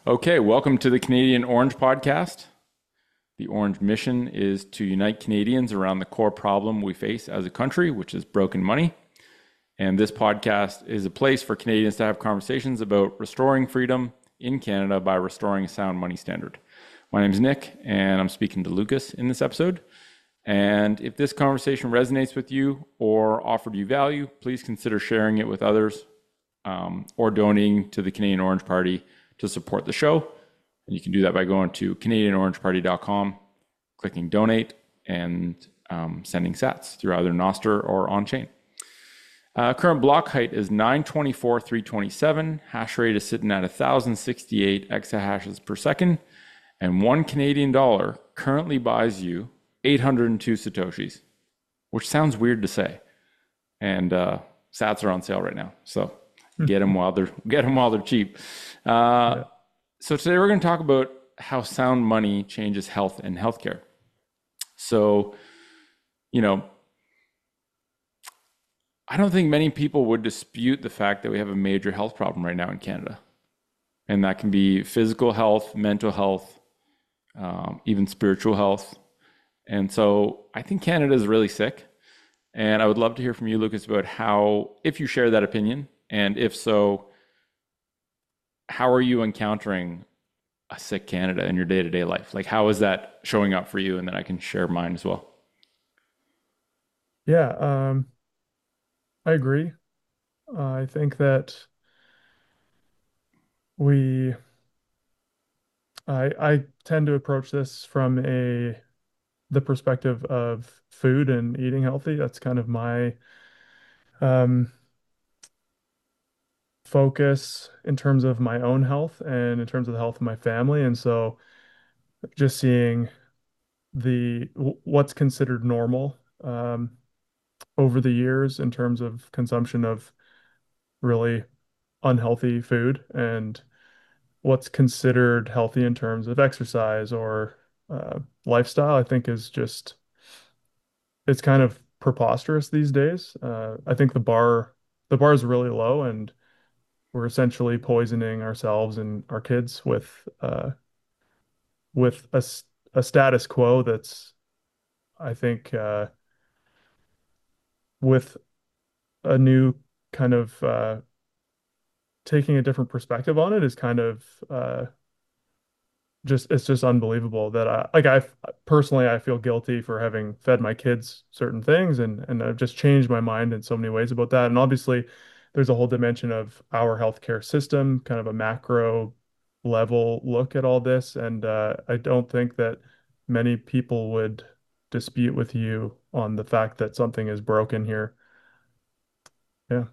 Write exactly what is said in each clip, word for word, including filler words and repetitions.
Okay, welcome to the Canadian Orange Podcast. The Orange mission is to unite Canadians around the core problem we face as a country, which is broken money. And this podcast is a place for Canadians to have conversations about restoring freedom in Canada by restoring a sound money standard. My name is Nick, and I'm speaking to Lucas in this episode. And if this conversation resonates with you or offered you value, please consider sharing it with others um, or donating to the Canadian Orange Party to support the show. And you can do that by going to canadian orange party dot com, clicking donate, and um, sending sats through either Nostr or on-chain. Uh, current block height is nine twenty-four three twenty-seven. Hash rate is sitting at one thousand sixty-eight exahashes per second. And one Canadian dollar currently buys you eight hundred two Satoshis, which sounds weird to say. And uh, sats are on sale right now. So get them while they're, get them while they're cheap. Uh, yeah. So today we're going to talk about how sound money changes health and healthcare. So, you know, I don't think many people would dispute the fact that we have a major health problem right now in Canada. And that can be physical health, mental health, um, even spiritual health. And so I think Canada is really sick. And I would love to hear from you, Lucas, about how, if you share that opinion, and if so, how are you encountering a sick Canada in your day-to-day life? Like, how is that showing up for you? And then I can share mine as well. Yeah, um, I agree. Uh, I think that we, I, I tend to approach this from a the perspective of food and eating healthy. That's kind of my um, focus in terms of my own health and in terms of the health of my family. And so, just seeing the what's considered normal um, over the years in terms of consumption of really unhealthy food and what's considered healthy in terms of exercise or uh, lifestyle, I think is just it's kind of preposterous these days. Uh, I think the bar the bar is really low, and we're essentially poisoning ourselves and our kids with uh, with a, s- a status quo that's, I think, uh, with a new kind of uh, taking a different perspective on it is kind of uh, just it's just unbelievable that I like I personally I feel guilty for having fed my kids certain things, and and I've just changed my mind in so many ways about that. And obviously there's a whole dimension of our healthcare system, kind of a macro level look at all this. And uh, I don't think that many people would dispute with you on the fact that something is broken here. Yeah.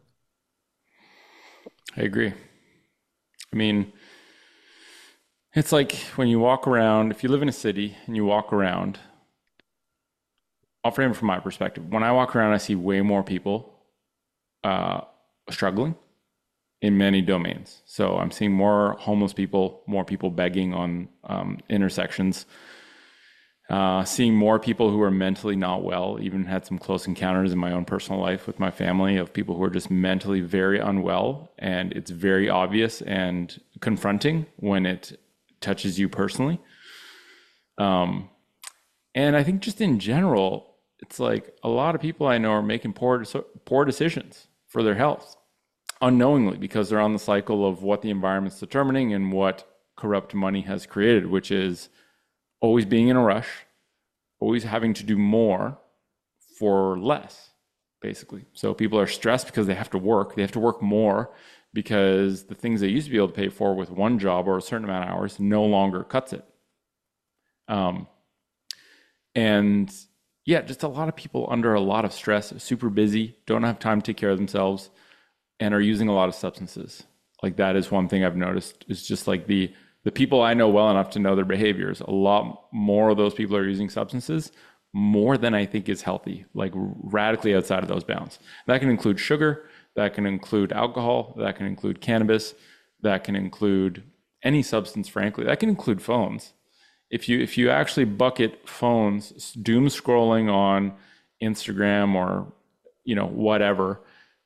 I agree. I mean, it's like when you walk around, if you live in a city and you walk around, I'll frame it from my perspective. When I walk around, I see way more people uh, struggling in many domains. So I'm seeing more homeless people, more people begging on um, intersections, uh, seeing more people who are mentally not well. Even had some close encounters in my own personal life with my family of people who are just mentally very unwell. And it's very obvious and confronting when it touches you personally. Um, and I think just in general, it's like a lot of people I know are making poor, poor decisions for their health unknowingly because they're on the cycle of what the environment's determining and what corrupt money has created, which is always being in a rush, always having to do more for less, basically. So people are stressed because they have to work. They have to work more because the things they used to be able to pay for with one job or a certain amount of hours no longer cuts it. Um, and yeah, just a lot of people under a lot of stress, super busy, don't have time to take care of themselves, and are using a lot of substances. Like that is one thing I've noticed is just like the the people I know well enough to know their behaviors. A lot more of those people are using substances more than I think is healthy, like radically outside of those bounds. That can include sugar, that can include alcohol, that can include cannabis, that can include any substance, frankly. That can include phones. If you if you actually bucket phones, doom scrolling on Instagram or you know whatever,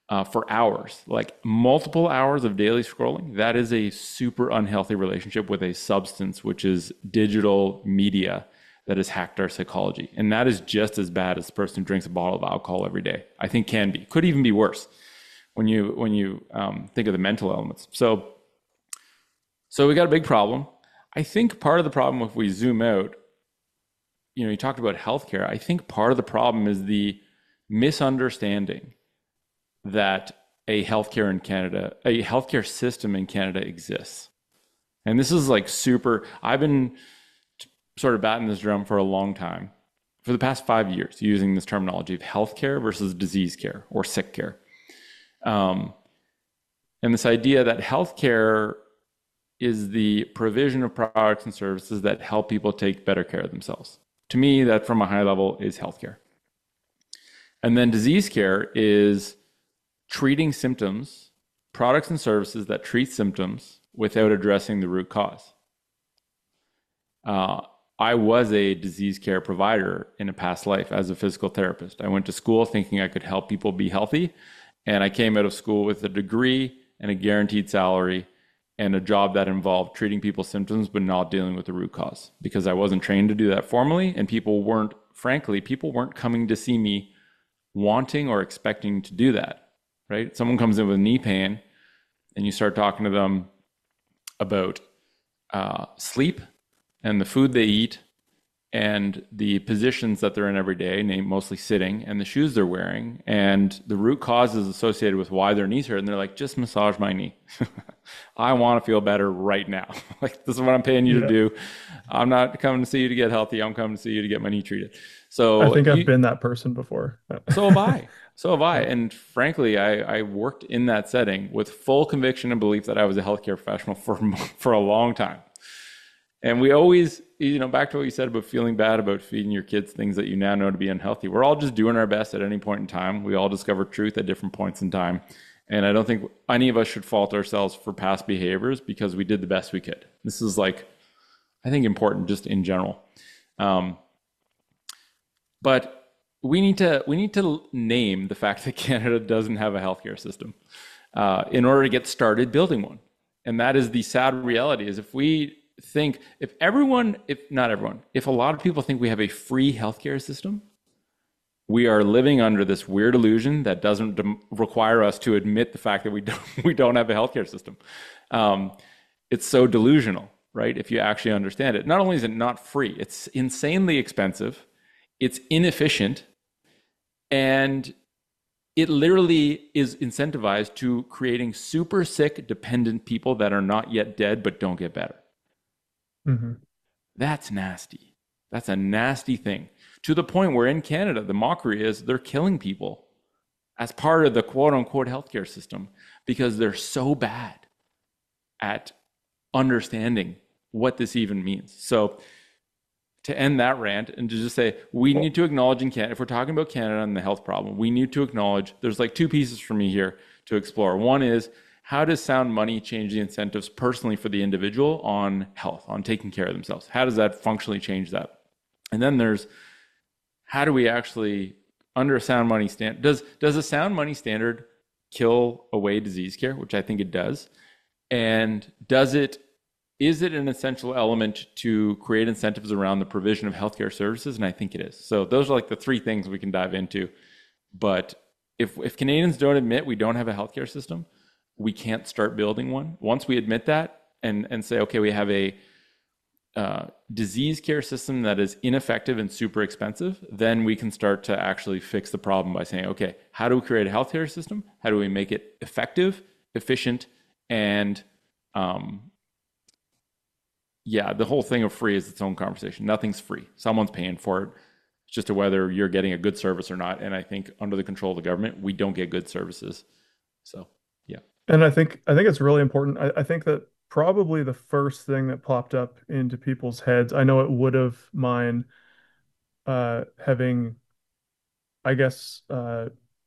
uh, for hours, like multiple hours of daily scrolling. That is a super unhealthy relationship with a substance, which is digital media that has hacked our psychology. And that is just as bad as the person who drinks a bottle of alcohol every day. I think can be, could even be worse when you when you um, think of the mental elements. So so we got a big problem. I think part of the problem, if we zoom out, you know, you talked about healthcare. I think part of the problem is the misunderstanding that a healthcare in Canada, a healthcare system in Canada exists. And this is like super, I've been sort of batting this drum for a long time, for the past five years, using this terminology of healthcare versus disease care or sick care. Um, and this idea that healthcare is the provision of products and services that help people take better care of themselves. To me, that from a high level is healthcare. And then disease care is treating symptoms, products and services that treat symptoms without addressing the root cause. Uh, I was a disease care provider in a past life as a physical therapist. I went to school thinking I could help people be healthy, and I came out of school with a degree and a guaranteed salary and a job that involved treating people's symptoms but not dealing with the root cause, because I wasn't trained to do that formally, and people weren't, frankly, people weren't coming to see me wanting or expecting to do that, right? Someone comes in with knee pain and you start talking to them about uh, sleep and the food they eat and the positions that they're in every day, named mostly sitting, and the shoes they're wearing, and the root causes associated with why their knees hurt. And they're like, just massage my knee. I want to feel better right now. Like, this is what I'm paying you to Yeah. do. I'm not coming to see you to get healthy. I'm coming to see you to get my knee treated. I So think I've you, been that person before. so have I. So have I. Yeah. And frankly, I, I worked in that setting with full conviction and belief that I was a healthcare professional for for a long time. And we always, you know, back to what you said about feeling bad about feeding your kids things that you now know to be unhealthy. We're all just doing our best at any point in time. We all discover truth at different points in time. And I don't think any of us should fault ourselves for past behaviors because we did the best we could. This is like, I think, important just in general. Um, but we need to we need to name the fact that Canada doesn't have a healthcare system uh, in order to get started building one. And that is the sad reality: is if we think, if everyone, if not everyone, if a lot of people think we have a free healthcare system, we are living under this weird illusion that doesn't dem- require us to admit the fact that we don't we don't have a healthcare system. Um, it's so delusional, right? If you actually understand it, not only is it not free, it's insanely expensive, it's inefficient, and it literally is incentivized to creating super sick, dependent people that are not yet dead but don't get better. Hmm. That's nasty. That's a nasty thing. To the point where in Canada, the mockery is they're killing people as part of the quote unquote healthcare system because they're so bad at understanding what this even means. So, to end that rant and to just say, we Well, need to acknowledge in Canada, if we're talking about Canada and the health problem, we need to acknowledge there's like two pieces for me here to explore. One is, how does sound money change the incentives personally for the individual on health, on taking care of themselves? How does that functionally change that? And then there's, how do we actually, under a sound money standard, does does a sound money standard kill away disease care, which I think it does? And does it, is it an essential element to create incentives around the provision of healthcare services? And I think it is. So those are like the three things we can dive into. But if if Canadians don't admit we don't have a healthcare system, we can't start building one. Once we admit that and and say, okay, we have a uh, disease care system that is ineffective and super expensive, then we can start to actually fix the problem by saying, okay, how do we create a healthcare system? How do we make it effective, efficient, and um, yeah, the whole thing of free is its own conversation. Nothing's free. Someone's paying for it. It's just to whether you're getting a good service or not. And I think under the control of the government, we don't get good services. So, yeah. and I think I think it's really important. I, I think that probably the first thing that popped up into people's heads, I know it would have mine, uh, having, I guess, uh,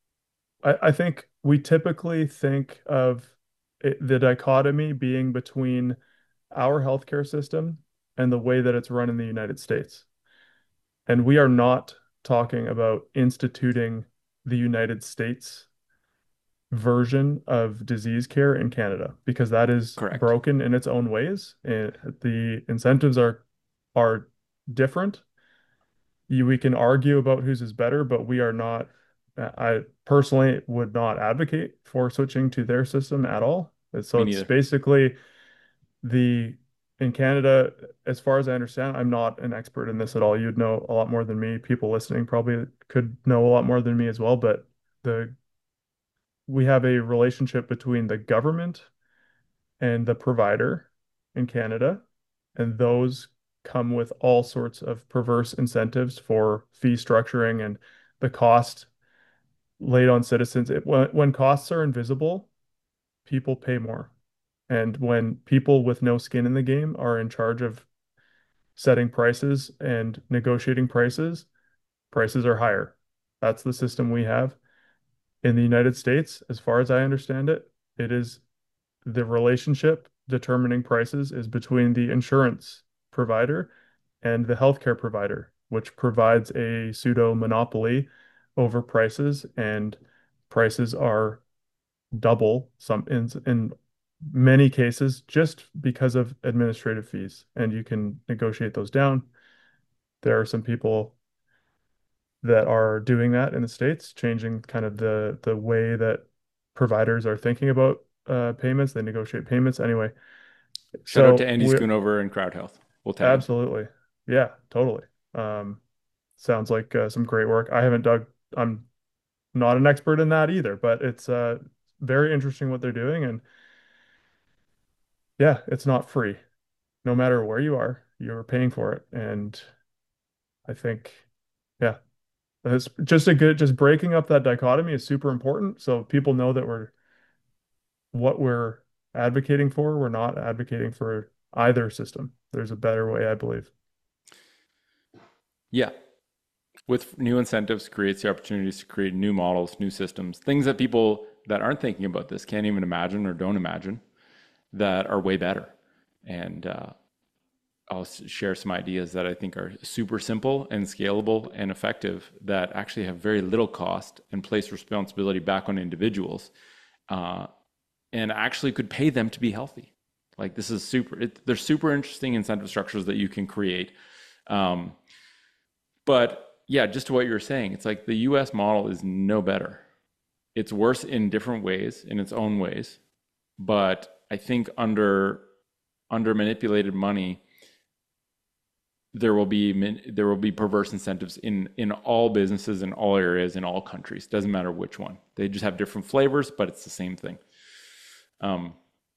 I, I think we typically think of it, the dichotomy being between our healthcare system and the way that it's run in the United States. And we are not talking about instituting the United States version of disease care in Canada because that is Correct. broken in its own ways. And the incentives are are different. You, we can argue about whose is better, but we are not. I personally would not advocate for switching to their system at all. And so Me it's neither. basically the in Canada, as far as I understand, I'm not an expert in this at all. You'd know a lot more than me. People listening probably could know a lot more than me as well, but the we have a relationship between the government and the provider in Canada, and those come with all sorts of perverse incentives for fee structuring and the cost laid on citizens. It, when, when costs are invisible, people pay more. And when people with no skin in the game are in charge of setting prices and negotiating prices, prices are higher. That's the system we have. In the United States, as far as I understand it, it is the relationship determining prices is between the insurance provider and the healthcare provider, which provides a pseudo monopoly over prices, and prices are double some in in many cases just because of administrative fees, and you can negotiate those down. There are some people that are doing that in the States, changing kind of the the way that providers are thinking about uh, payments. They negotiate payments anyway. Shout out to So Andy we Schoonover and Crowd Health. We'll tag him. absolutely, yeah, totally. Um, sounds like uh, some great work. I haven't dug. I'm not an expert in that either, but it's uh, very interesting what they're doing, and yeah, it's not free. No matter where you are, you're paying for it, and I think, yeah, it's just a good, just breaking up that dichotomy is super important, so people know that we're what we're advocating for. We're not advocating for either system. There's a better way, I believe. Yeah. With new incentives creates the opportunities to create new models, new systems, things that people that aren't thinking about this can't even imagine or don't imagine that are way better. And uh, I'll share some ideas that I think are super simple and scalable and effective that actually have very little cost and place responsibility back on individuals, uh, and actually could pay them to be healthy. Like this is super, it, there's super interesting incentive structures that you can create. Um, but yeah, just to what you're saying, it's like the U S model is no better. It's worse in different ways, in its own ways. But I think under under manipulated money, there will be there will be perverse incentives in in all businesses in all areas in all countries. Doesn't matter which one. They just have different flavors, but it's the same thing. Um,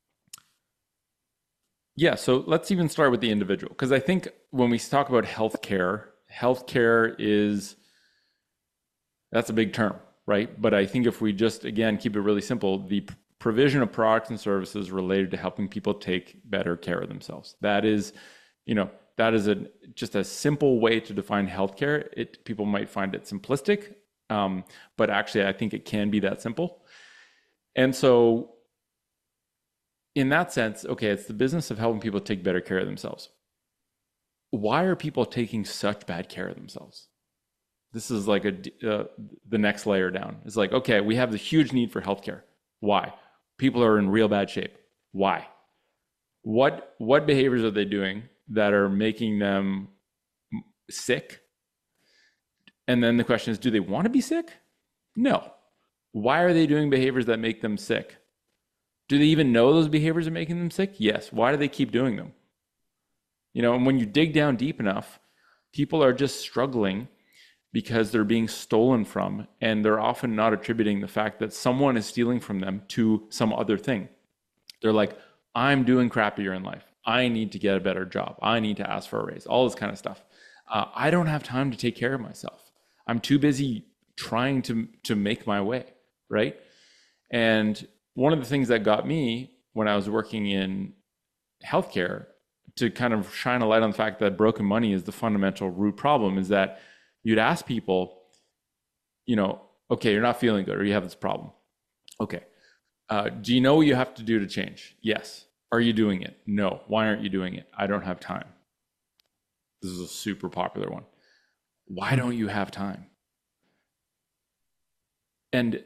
yeah. So let's even start with the individual, because I think when we talk about healthcare, healthcare is that's a big term, right? But I think if we just again keep it really simple, the provision of products and services related to helping people take better care of themselves. That is, you know, that is a just a simple way to define healthcare. It people might find it simplistic, um, but actually, I think it can be that simple. And so, in that sense, okay, it's the business of helping people take better care of themselves. Why are people taking such bad care of themselves? This is like a uh, the next layer down. It's like, okay, we have the huge need for healthcare. Why? People are in real bad shape. Why? What what behaviors are they doing that are making them sick? And then the question is, do they want to be sick? No. Why are they doing behaviors that make them sick? Do they even know those behaviors are making them sick? Yes. Why do they keep doing them? You know, and when you dig down deep enough, people are just struggling because they're being stolen from, and they're often not attributing the fact that someone is stealing from them to some other thing. They're like, I'm doing crappier in life. I need to get a better job. I need to ask for a raise, all this kind of stuff. Uh, I don't have time to take care of myself. I'm too busy trying to, to make my way, right? And one of the things that got me when I was working in healthcare to kind of shine a light on the fact that broken money is the fundamental root problem is that you'd ask people, you know, okay, you're not feeling good or you have this problem. Okay. Uh, do you know what you have to do to change? Yes. Are you doing it? No. Why aren't you doing it? I don't have time. This is a super popular one. Why Hmm. don't you have time? And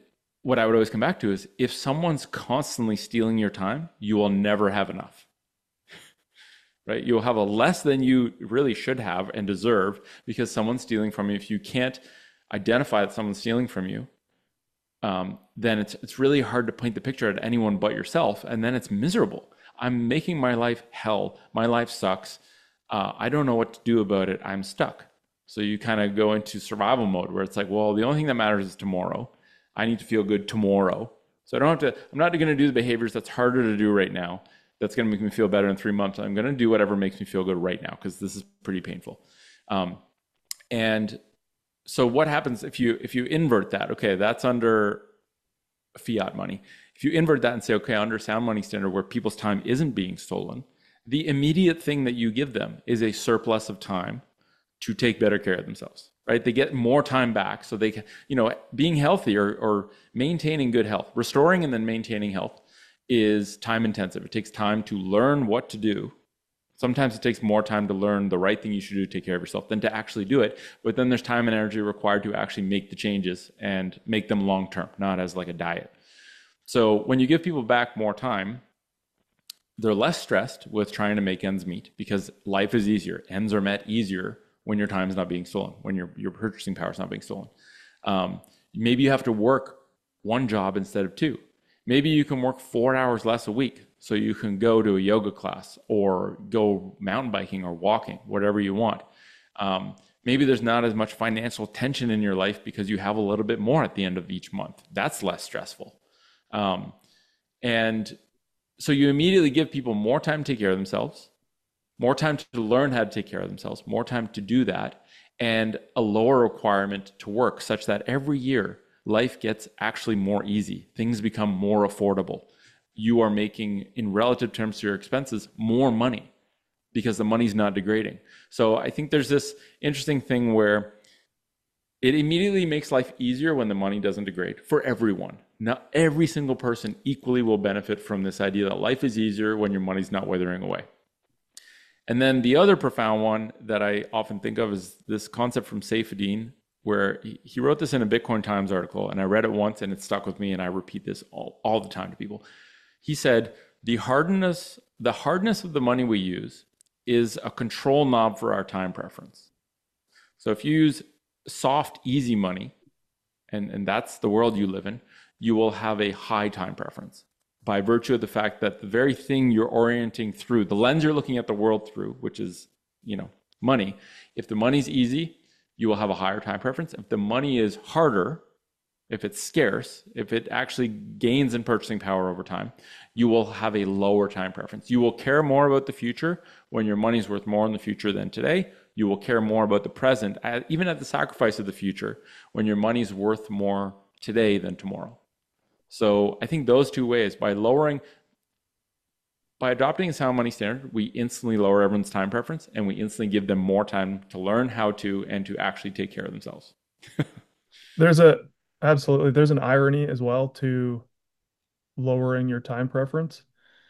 what I would always come back to is if someone's constantly stealing your time, you will never have enough, right? You'll have a less than you really should have and deserve because someone's stealing from you. If you can't identify that someone's stealing from you, um, then it's it's really hard to paint the picture at anyone but yourself, and then it's miserable. I'm making my life hell. My life sucks. Uh, I don't know what to do about it. I'm stuck. So you kind of go into survival mode where it's like, well, the only thing that matters is tomorrow. I need to feel good tomorrow. So I don't have to, I'm not going to do the behaviors that's harder to do right now. That's going to make me feel better in three months. I'm going to do whatever makes me feel good right now because this is pretty painful. Um, and so what happens if you if you invert that? Okay, that's under fiat money. If you invert that and say, okay, under sound money standard where people's time isn't being stolen, the immediate thing that you give them is a surplus of time to take better care of themselves, right? They get more time back. So they can, you know, being healthy or, or maintaining good health, restoring and then maintaining health is time intensive. It takes time to learn what to do. Sometimes it takes more time to learn the right thing you should do to take care of yourself than to actually do it. But then there's time and energy required to actually make the changes and make them long term, not as like a diet. So when you give people back more time, they're less stressed with trying to make ends meet because life is easier. Ends are met easier when your time is not being stolen, when your, your purchasing power is not being stolen. Um, maybe you have to work one job instead of two. Maybe you can work four hours less a week so you can go to a yoga class or go mountain biking or walking, whatever you want. Um, maybe there's not as much financial tension in your life because you have a little bit more at the end of each month. That's less stressful. Um, and so you immediately give people more time to take care of themselves, more time to learn how to take care of themselves, more time to do that, and a lower requirement to work such that every year life gets actually more easy. Things become more affordable. You are making, in relative terms to your expenses, more money because the money's not degrading. So I think there's this interesting thing where it immediately makes life easier when the money doesn't degrade for everyone. Not every single person equally will benefit from this idea that life is easier when your money's not withering away. And then the other profound one that I often think of is this concept from Saifedean, where he wrote this in a Bitcoin Times article, and I read it once and it stuck with me, and I repeat this all, all the time to people. He said, the hardness, the hardness of the money we use is a control knob for our time preference. So if you use soft, easy money, and, and that's the world you live in, you will have a high time preference by virtue of the fact that the very thing you're orienting through, the lens you're looking at the world through, which is, you know, money, if the money's easy, you will have a higher time preference. If the money is harder, if it's scarce, if it actually gains in purchasing power over time, you will have a lower time preference. You will care more about the future when your money's worth more in the future than today. You will care more about the present, even at the sacrifice of the future, when your money's worth more today than tomorrow. So I think those two ways, by lowering, by adopting a sound money standard, we instantly lower everyone's time preference and we instantly give them more time to learn how to and to actually take care of themselves. There's a absolutely there's an irony as well to lowering your time preference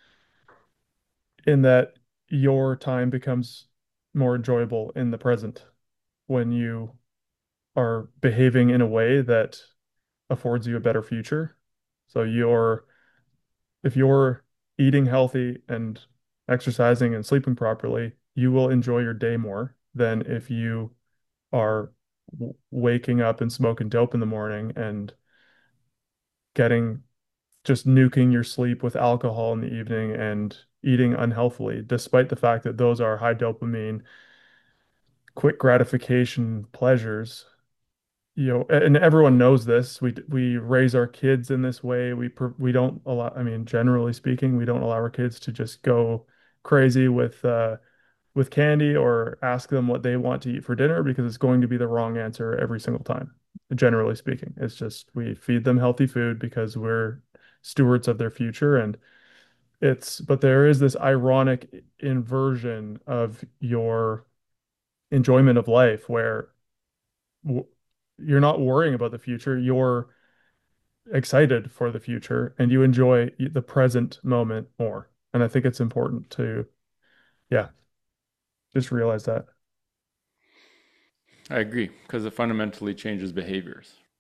in that your time becomes more enjoyable in the present when you are behaving in a way that affords you a better future. So you're if you're eating healthy and exercising and sleeping properly, you will enjoy your day more than if you are w waking up and smoking dope in the morning and getting just nuking your sleep with alcohol in the evening and eating unhealthily, despite the fact that those are high dopamine, quick gratification pleasures. You know, and everyone knows this. We we raise our kids in this way. We we don't allow, I mean, generally speaking, we don't allow our kids to just go crazy with uh with candy or ask them what they want to eat for dinner because it's going to be the wrong answer every single time. Generally speaking, it's just we feed them healthy food because we're stewards of their future. And it's, but there is this ironic inversion of your enjoyment of life where w you're not worrying about the future, you're excited for the future and you enjoy the present moment more. And I think it's important to, yeah, just realize that. I agree, because it fundamentally changes behaviors,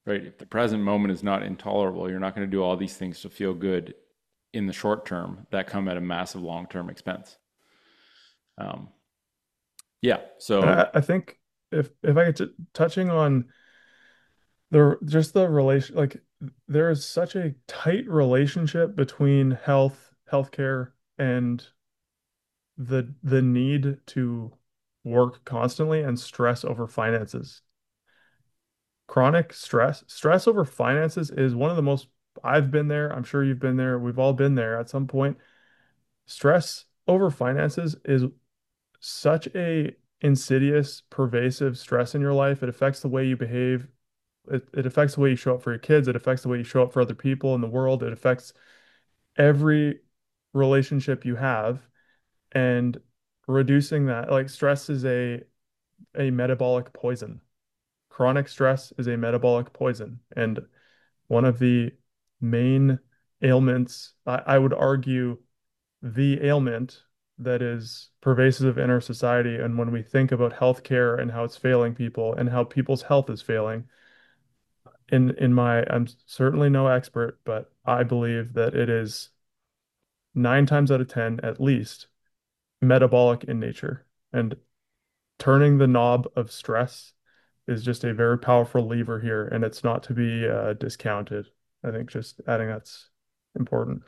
right? If the present moment is not intolerable, you're not going to do all these things to feel good in the short term that come at a massive long term expense. Um, yeah. And I, So I think if if I get to touching on the just the relation, like there is such a tight relationship between health, healthcare, and the the need to work constantly and stress over finances. Chronic stress, stress over finances is one of the most, I've been there, I'm sure you've been there, we've all been there at some point. Stress over finances is such a insidious, pervasive stress in your life. It affects the way you behave. It, it affects the way you show up for your kids. It affects the way you show up for other people in the world. It affects every relationship you have. And reducing that, like stress is a a metabolic poison. Chronic stress is a metabolic poison. And one of the main ailments, I, I would argue, the ailment that is pervasive in our society. And when we think about healthcare and how it's failing people and how people's health is failing, in in my, I'm certainly no expert, but I believe that it is nine times out of ten, at least, metabolic in nature. And turning the knob of stress is just a very powerful lever here, and it's not to be uh, discounted. I think just adding that's important.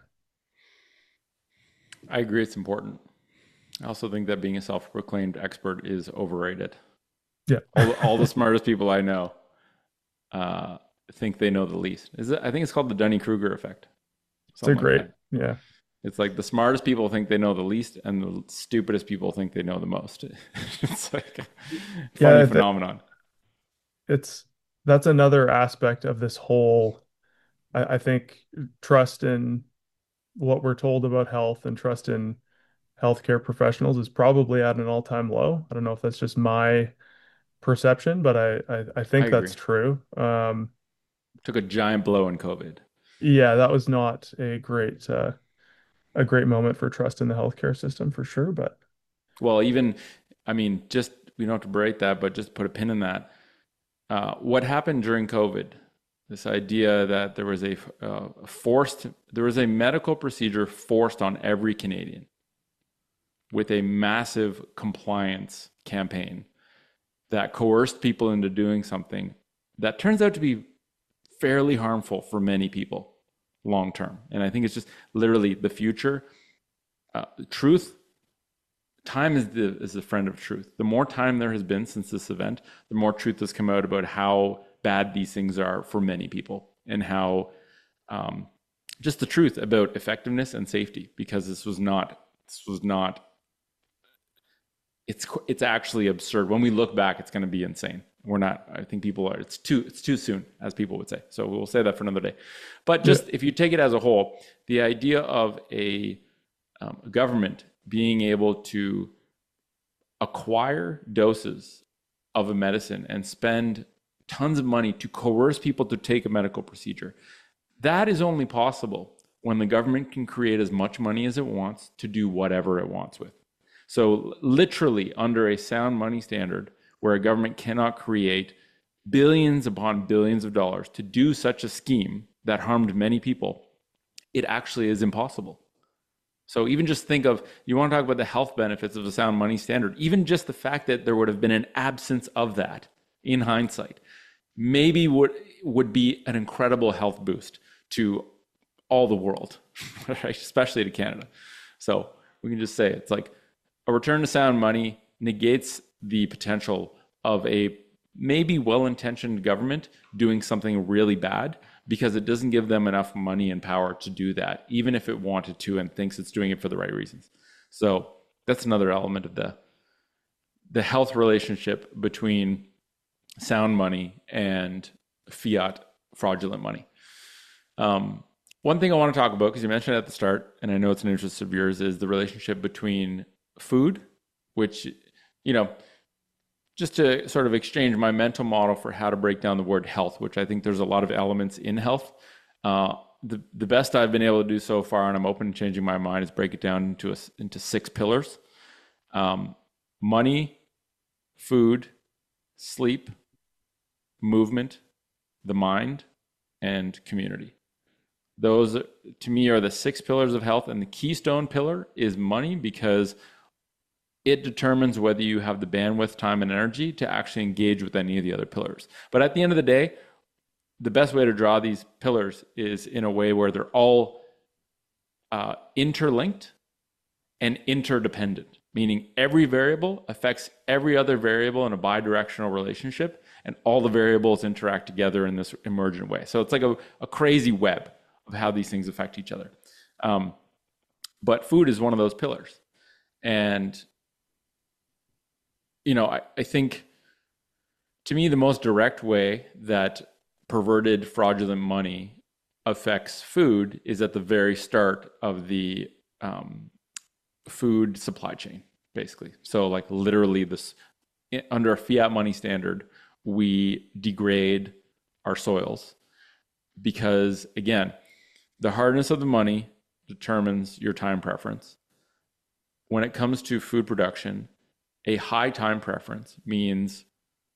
I agree it's important. I also think that being a self proclaimed expert is overrated. Yeah. All, all the smartest people I know uh, think they know the least. Is it, I think it's called the Dunning Kruger effect, It's a something like great, that. yeah. It's like the smartest people think they know the least, and the stupidest people think they know the most. It's like a funny Yeah, th phenomenon. it's that's another aspect of this whole, I, I think, trust in what we're told about health and trust in healthcare professionals is probably at an all-time low. I don't know if that's just my perception, but I I, I I think agree. that's true. Um, Took a giant blow in COVID. yeah, that was not a great uh, a great moment for trust in the healthcare system for sure. But Well, even, I mean, just, we don't have to berate that, but just put a pin in that. Uh, what happened during COVID? This idea that there was a uh, forced, there was a medical procedure forced on every Canadian with a massive compliance campaign that coerced people into doing something that turns out to be fairly harmful for many people long term. And I think it's just literally the future. Uh, truth, time is the is the friend of truth. The more time there has been since this event, the more truth has come out about how bad these things are for many people, and how um, just the truth about effectiveness and safety. Because this was not this was not it's it's actually absurd. When we look back, it's going to be insane. We're not. I think people are. It's too. It's too soon, as people would say. So we'll say that for another day. But yeah, just if you take it as a whole, the idea of a, um, a government being able to acquire doses of a medicine and spend tons of money to coerce people to take a medical procedure, that is only possible when the government can create as much money as it wants to do whatever it wants with. So literally under a sound money standard, where a government cannot create billions upon billions of dollars to do such a scheme that harmed many people, it actually is impossible. So even just think of, you want to talk about the health benefits of a sound money standard, even just the fact that there would have been an absence of that in hindsight, maybe would would be an incredible health boost to all the world, right? Especially to Canada. So we can just say it's like a return to sound money negates the potential of a maybe well-intentioned government doing something really bad, because it doesn't give them enough money and power to do that, even if it wanted to and thinks it's doing it for the right reasons. So that's another element of the the health relationship between sound money and fiat fraudulent money. Um, one thing I want to talk about, because you mentioned it at the start, and I know it's an interest of yours, is the relationship between food, which, you know, just to sort of exchange my mental model for how to break down the word health, which I think there's a lot of elements in health. Uh, the the best I've been able to do so far, and I'm open to changing my mind, is break it down into a, into six pillars: um, money, food, sleep, movement, the mind, and community. Those, to me, are the six pillars of health. And the keystone pillar is money because it determines whether you have the bandwidth, time, and energy to actually engage with any of the other pillars. But at the end of the day, the best way to draw these pillars is in a way where they're all uh, interlinked and interdependent, meaning every variable affects every other variable in a bidirectional relationship, and all the variables interact together in this emergent way. So it's like a, a crazy web of how these things affect each other. Um, but food is one of those pillars. And, you know, I, I think to me, the most direct way that perverted, fraudulent money affects food is at the very start of the um, food supply chain, basically. So, like, literally, this under a fiat money standard, we degrade our soils because, again, the hardness of the money determines your time preference. When it comes to food production, a high time preference means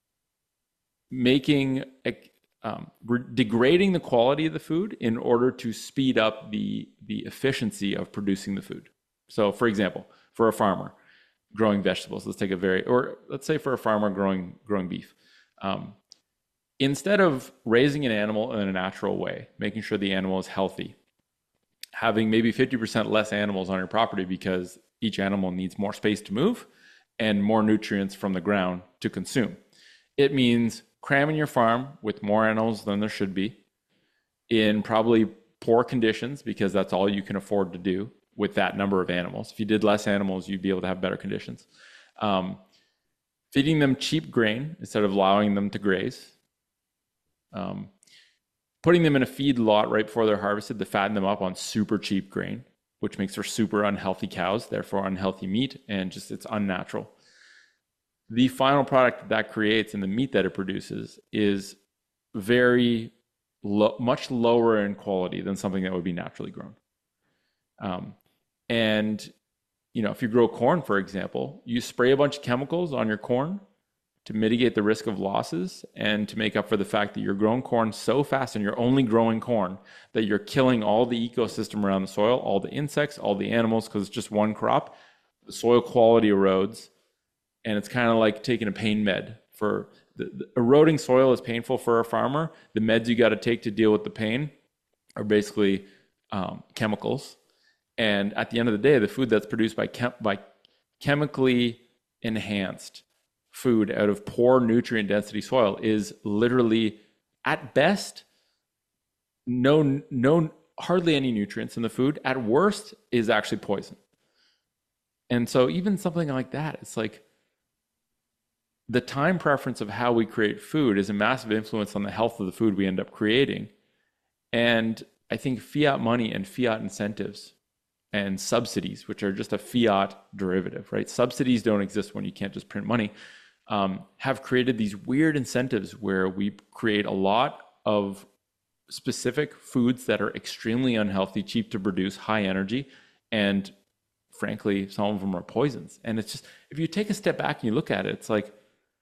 making um, degrading the quality of the food in order to speed up the the efficiency of producing the food. So, for example, for a farmer growing vegetables, let's take a very, or let's say for a farmer growing growing beef, um, instead of raising an animal in a natural way, making sure the animal is healthy, having maybe fifty percent less animals on your property because each animal needs more space to move and more nutrients from the ground to consume. It means cramming your farm with more animals than there should be in probably poor conditions because that's all you can afford to do with that number of animals. If you did less animals, you'd be able to have better conditions. Um, feeding them cheap grain instead of allowing them to graze. Um, putting them in a feed lot right before they're harvested to fatten them up on super cheap grain, which makes for super unhealthy cows, therefore unhealthy meat, and just it's unnatural. The final product that, that creates and the meat that it produces is very lo- much lower in quality than something that would be naturally grown. Um, and you know, if you grow corn, for example, you spray a bunch of chemicals on your corn to mitigate the risk of losses and to make up for the fact that you're growing corn so fast and you're only growing corn that you're killing all the ecosystem around the soil, all the insects, all the animals, because it's just one crop. The soil quality erodes, and it's kind of like taking a pain med. For the, the eroding soil is painful for a farmer. The meds you got to take to deal with the pain are basically um, chemicals. And at the end of the day, the food that's produced by chem- by chemically enhanced food out of poor nutrient density soil is literally, at best, no no hardly any nutrients in the food. At worst, is actually poison. And so even something like that, it's like the time preference of how we create food is a massive influence on the health of the food we end up creating. And I think fiat money and fiat incentives and subsidies, which are just a fiat derivative, right? Subsidies don't exist when you can't just print money, um, have created these weird incentives where we create a lot of specific foods that are extremely unhealthy, cheap to produce, high energy, and frankly, some of them are poisons. And it's just, if you take a step back and you look at it, it's like,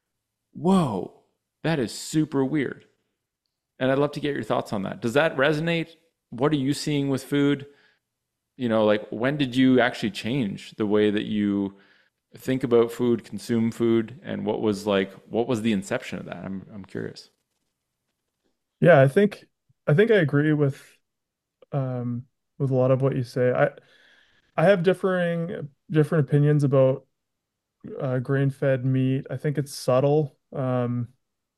whoa, that is super weird. And I'd love to get your thoughts on that. Does that resonate? What are you seeing with food? You know, like, when did you actually change the way that you think about food, consume food, and what was like, what was the inception of that? I'm I'm curious. Yeah, I think I think I agree with um with a lot of what you say. I I have differing different opinions about uh, grain-fed meat. I think it's subtle. Um,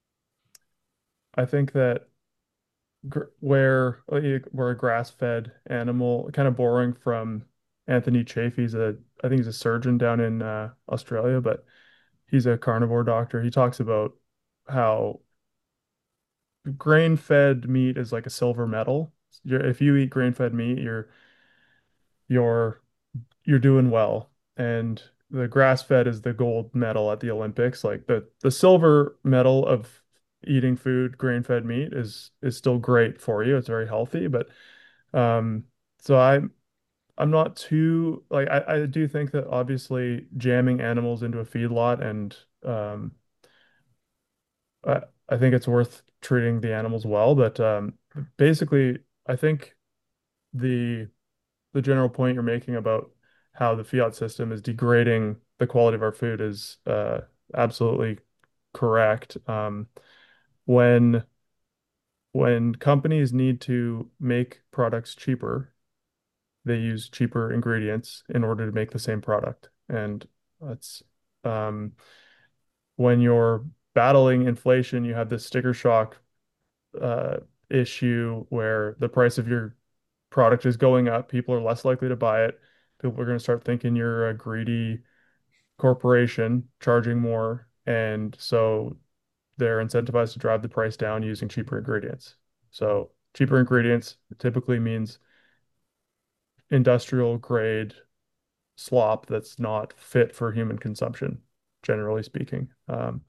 I think that gr where like, where a grass-fed animal, kind of borrowing from Anthony Chaffee's a I think he's a surgeon down in uh, Australia, but he's a carnivore doctor. He talks about how grain-fed meat is like a silver medal. You're, if you eat grain-fed meat, you're you're you're doing well. And the grass-fed is the gold medal at the Olympics. Like the the silver medal of eating food, grain-fed meat is is still great for you. It's very healthy, but um so I'm I'm not too like I, I do think that obviously jamming animals into a feedlot and um I, I think it's worth treating the animals well. But um, basically, I think the the general point you're making about how the fiat system is degrading the quality of our food is uh, absolutely correct. Um, when when companies need to make products cheaper, they use cheaper ingredients in order to make the same product. And that's um, when you're battling inflation, you have this sticker shock uh, issue where the price of your product is going up. People are less likely to buy it. People are going to start thinking you're a greedy corporation charging more. And so they're incentivized to drive the price down using cheaper ingredients. So cheaper ingredients typically means industrial grade slop that's not fit for human consumption, generally speaking. Um,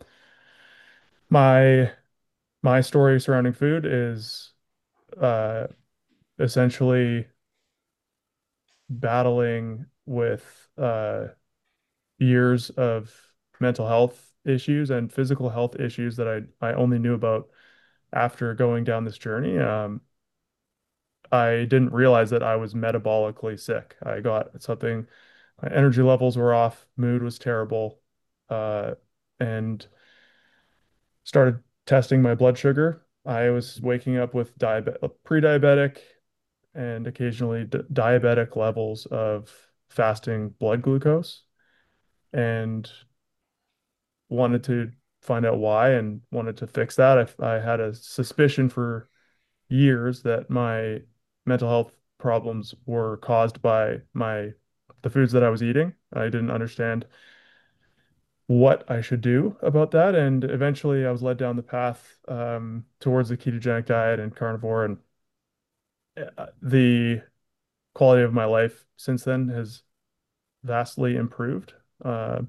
my my story surrounding food is uh, essentially battling with uh, years of mental health issues and physical health issues that I I only knew about after going down this journey. Um, I didn't realize that I was metabolically sick. I got something, my energy levels were off, mood was terrible, uh, and started testing my blood sugar. I was waking up with diabetic, pre-diabetic, and occasionally d diabetic levels of fasting blood glucose, and wanted to find out why and wanted to fix that. I, I had a suspicion for years that my mental health problems were caused by my the foods that I was eating. I didn't understand what I should do about that, and eventually I was led down the path um, towards the ketogenic diet and carnivore, and uh, the quality of my life since then has vastly improved. Uh,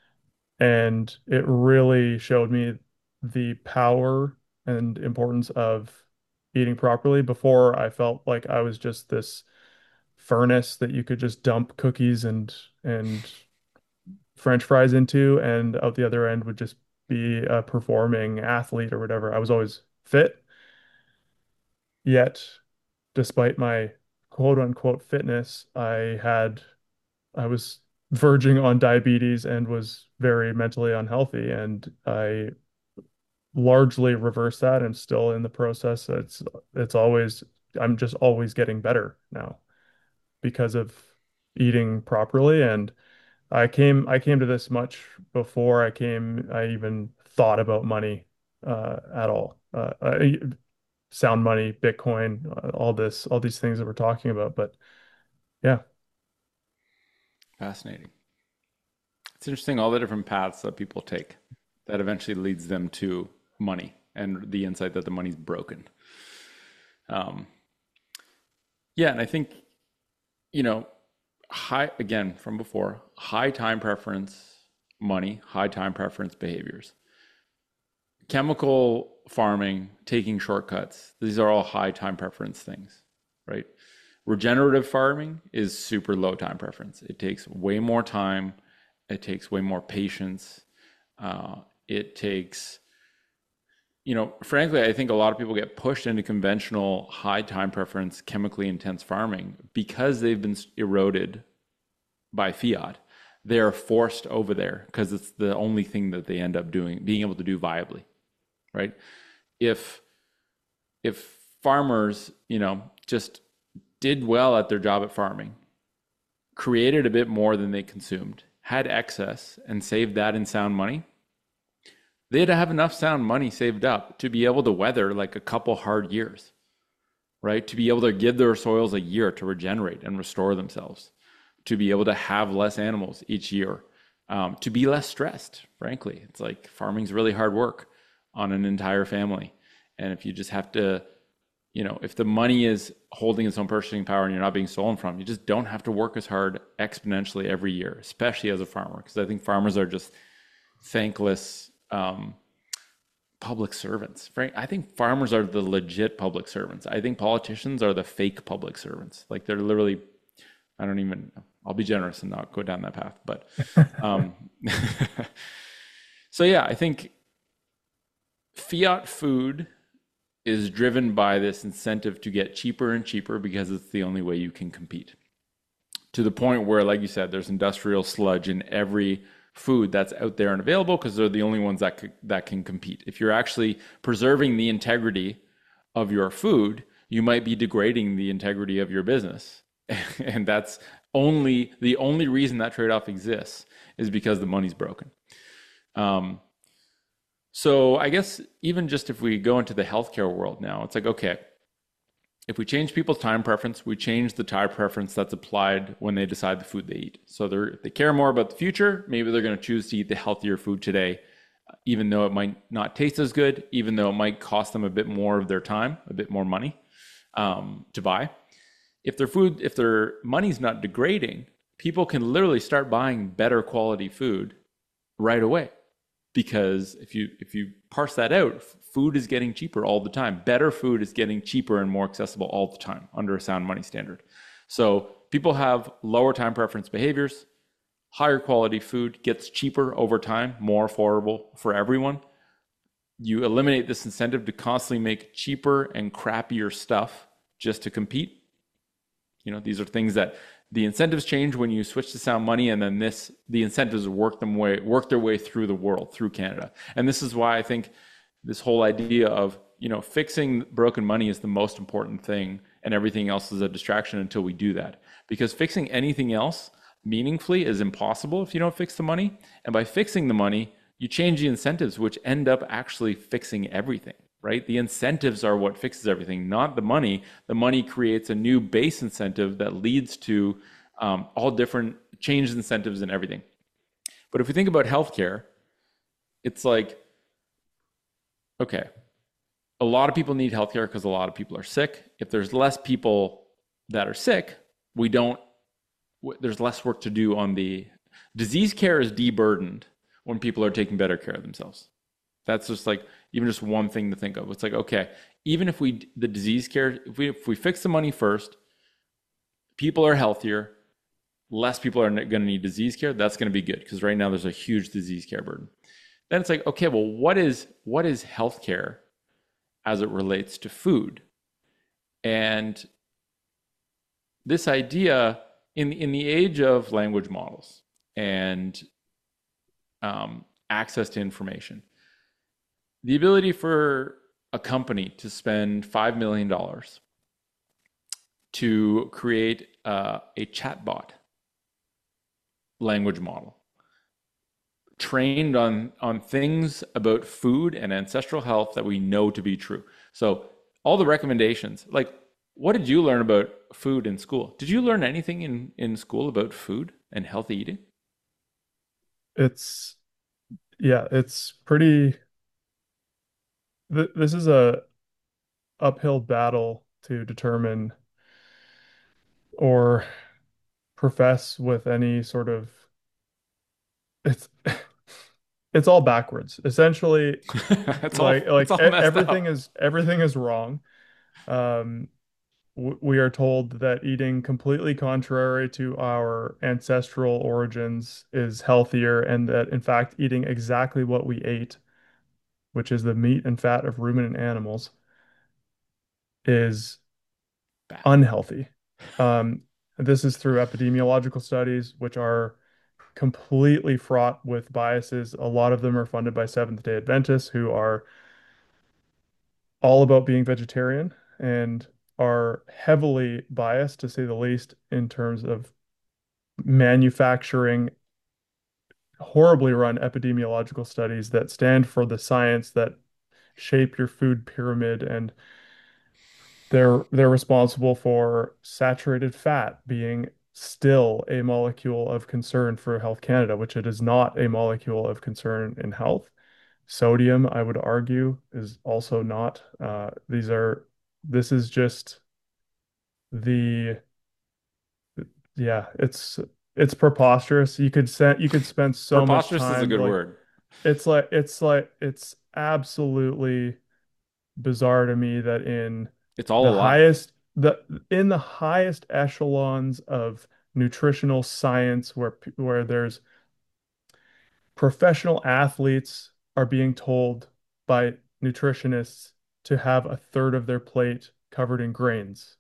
and it really showed me the power and importance of eating properly. Before, I felt like I was just this furnace that you could just dump cookies and and French fries into, and out the other end would just be a performing athlete or whatever. I was always fit, yet despite my quote unquote fitness, I had I was verging on diabetes and was very mentally unhealthy, and I largely reversed that and still in the process. It's it's always I'm just always getting better now because of eating properly. And I came I came to this much before I came I even thought about money uh, at all. Uh, I, sound money, Bitcoin, uh, all this, all these things that we're talking about. But yeah, Fascinating. It's interesting all the different paths that people take that eventually leads them to money and the insight that the money's broken. Um, yeah, and I think, you know, high, again, from before, high time preference money, high time preference behaviors. Chemical farming, taking shortcuts, these are all high time preference things, right? Regenerative farming is super low time preference. It takes way more time. It takes way more patience. Uh, it takes, you know, frankly, I think a lot of people get pushed into conventional high time preference, chemically intense farming because they've been eroded by fiat. They're forced over there because it's the only thing that they end up doing, being able to do viably, right? If if farmers, you know, just did well at their job at farming, created a bit more than they consumed, had excess, and saved that in sound money, they'd have enough sound money saved up to be able to weather like a couple hard years, right? To be able to give their soils a year to regenerate and restore themselves, to be able to have less animals each year, um, to be less stressed, frankly. It's like farming's really hard work on an entire family. And if you just have to, you know, if the money is holding its own purchasing power and you're not being stolen from, you just don't have to work as hard exponentially every year, especially as a farmer. Because I think farmers are just thankless um, public servants. Frank, I think farmers are the legit public servants. I think politicians are the fake public servants. Like they're literally, I don't even, I'll be generous and not go down that path. But um, so yeah, I think fiat food is driven by this incentive to get cheaper and cheaper because it's the only way you can compete. To the point where, like you said, there's industrial sludge in every food that's out there and available because they're the only ones that c- that can compete. If you're actually preserving the integrity of your food, you might be degrading the integrity of your business. And that's only the only reason that trade-off exists is because the money's broken. Um, so I guess even just if we go into the healthcare world now, it's like, okay, if we change people's time preference, we change the time preference that's applied when they decide the food they eat. So they're, if they care more about the future, maybe they're going to choose to eat the healthier food today, even though it might not taste as good, even though it might cost them a bit more of their time, a bit more money um, to buy. If their food, if their money's not degrading, people can literally start buying better quality food right away. Because if you if you parse that out, food is getting cheaper all the time. Better food is getting cheaper and more accessible all the time under a sound money standard. So people have lower time preference behaviors. Higher quality food gets cheaper over time, more affordable for everyone. You eliminate this incentive to constantly make cheaper and crappier stuff just to compete. You know, these are things that the incentives change when you switch to sound money, and then this the incentives work them way work their way through the world, through Canada. And this is why I think this whole idea of, you know, fixing broken money is the most important thing, and everything else is a distraction until we do that. Because fixing anything else meaningfully is impossible if you don't fix the money. And by fixing the money, you change the incentives, which end up actually fixing everything, right? The incentives are what fixes everything, not the money. The money creates a new base incentive that leads to um, all different change incentives and everything. But if we think about healthcare, it's like, okay, a lot of people need healthcare because a lot of people are sick. If there's less people that are sick, we don't, there's less work to do on the disease care is deburdened when people are taking better care of themselves. That's just like even just one thing to think of. It's like, okay, even if we the disease care, if we if we fix the money first, people are healthier, less people are going to need disease care. That's going to be good because right now there's a huge disease care burden. Then it's like, okay, well, what is what is healthcare as it relates to food? And this idea in in the age of language models and um, access to information, the ability for a company to spend five million dollars to create uh, a chatbot language model trained on, on things about food and ancestral health that we know to be true. So all the recommendations, like what did you learn about food in school? Did you learn anything in, in school about food and healthy eating? It's yeah, it's pretty th this is a uphill battle to determine or profess with any sort of it's it's all backwards. Essentially, it's like all it's like all e- messed everything up. is everything is wrong. Um, w we are told that eating completely contrary to our ancestral origins is healthier, and that in fact eating exactly what we ate, which is the meat and fat of ruminant animals, is Bad. unhealthy. Um, this is through epidemiological studies, which are completely fraught with biases. A lot of them are funded by Seventh-day Adventists who are all about being vegetarian and are heavily biased, to say the least, in terms of manufacturing horribly run epidemiological studies that stand for the science that shape your food pyramid, and they're they're responsible for saturated fat being still a molecule of concern for Health Canada, which it is not a molecule of concern in health. Sodium, I would argue, is also not. Uh, these are this is just the yeah, it's it's preposterous. You could set you could spend so much Preposterous is a time good like word. it's like it's like it's absolutely bizarre to me that in It's all the a lie. highest the in the highest echelons of nutritional science where p- where there's professional athletes are being told by nutritionists to have a third of their plate covered in grains.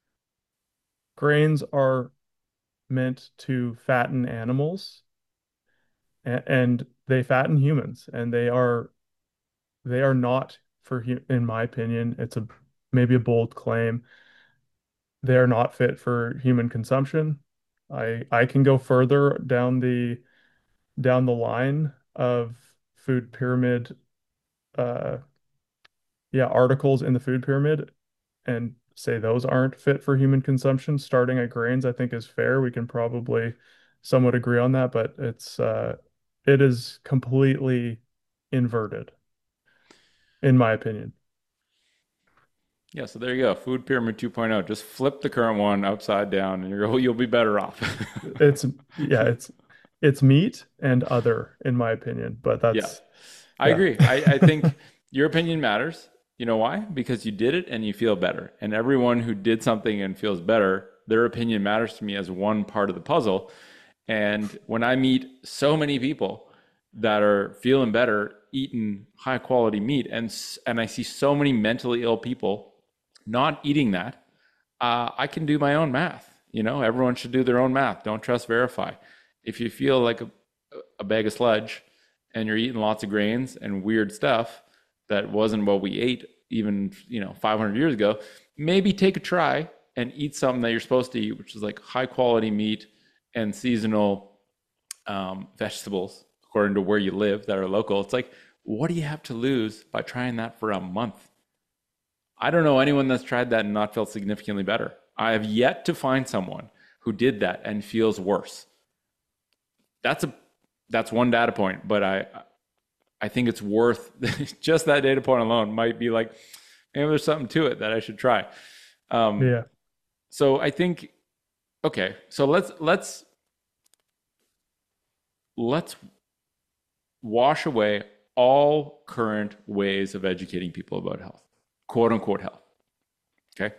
Grains are meant to fatten animals, and, and they fatten humans, and they are they are not for hu- in my opinion, it's a maybe a bold claim. They are not fit for human consumption. I I can go further down the down the line of food pyramid uh yeah, articles in the food pyramid and say those aren't fit for human consumption. Starting at grains, I think is fair. We can probably somewhat agree on that, but it's uh it is completely inverted, in my opinion. Yeah, so there you go. Food Pyramid 2.0. Just flip the current one upside down and you're, you'll be better off. It's yeah, it's it's meat and other, in my opinion. But Yeah, that's I yeah. agree. I, I think your opinion matters. You know why? Because you did it and you feel better. And everyone who did something and feels better, their opinion matters to me as one part of the puzzle. And when I meet so many people that are feeling better, eating high quality meat, and and I see so many mentally ill people not eating that, uh, I can do my own math. You know, everyone should do their own math. Don't trust verify. If you feel like a, a bag of sludge and you're eating lots of grains and weird stuff that wasn't what we ate even, you know, five hundred years ago, maybe take a try and eat something that you're supposed to eat, which is like high quality meat and seasonal um, vegetables according to where you live that are local. It's like, what do you have to lose by trying that for a month? I don't know anyone that's tried that and not felt significantly better. I have yet to find someone who did that and feels worse. That's a that's one data point, but I I think it's worth just that data point alone might be like maybe there's something to it that I should try. Um, Yeah. so I think okay, so let's let's let's wash away all current ways of educating people about health, quote unquote health. Okay,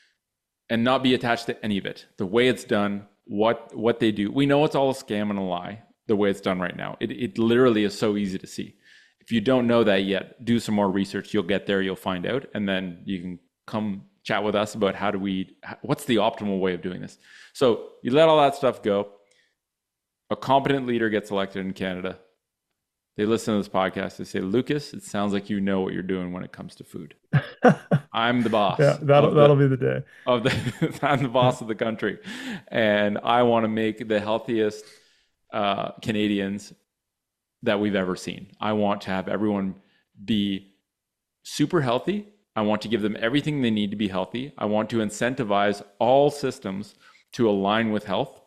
and not be attached to any of it. The way it's done, what what they do. We know it's all a scam and a lie. The way it's done right now, it it literally is so easy to see. If you don't know that yet, do some more research. You'll get there. You'll find out, and then you can come chat with us about how do we, what's the optimal way of doing this. So you let all that stuff go. A competent leader gets elected in Canada. They listen to this podcast. They say, Lucas, it sounds like you know what you're doing when it comes to food. I'm the Yeah, boss that'll of the that'll be the day. of the I'm the Yeah. boss of the country, and I want to make the healthiest uh, Canadians that we've ever seen. I want to have everyone be super healthy. I want to give them everything they need to be healthy. I want to incentivize all systems to align with health,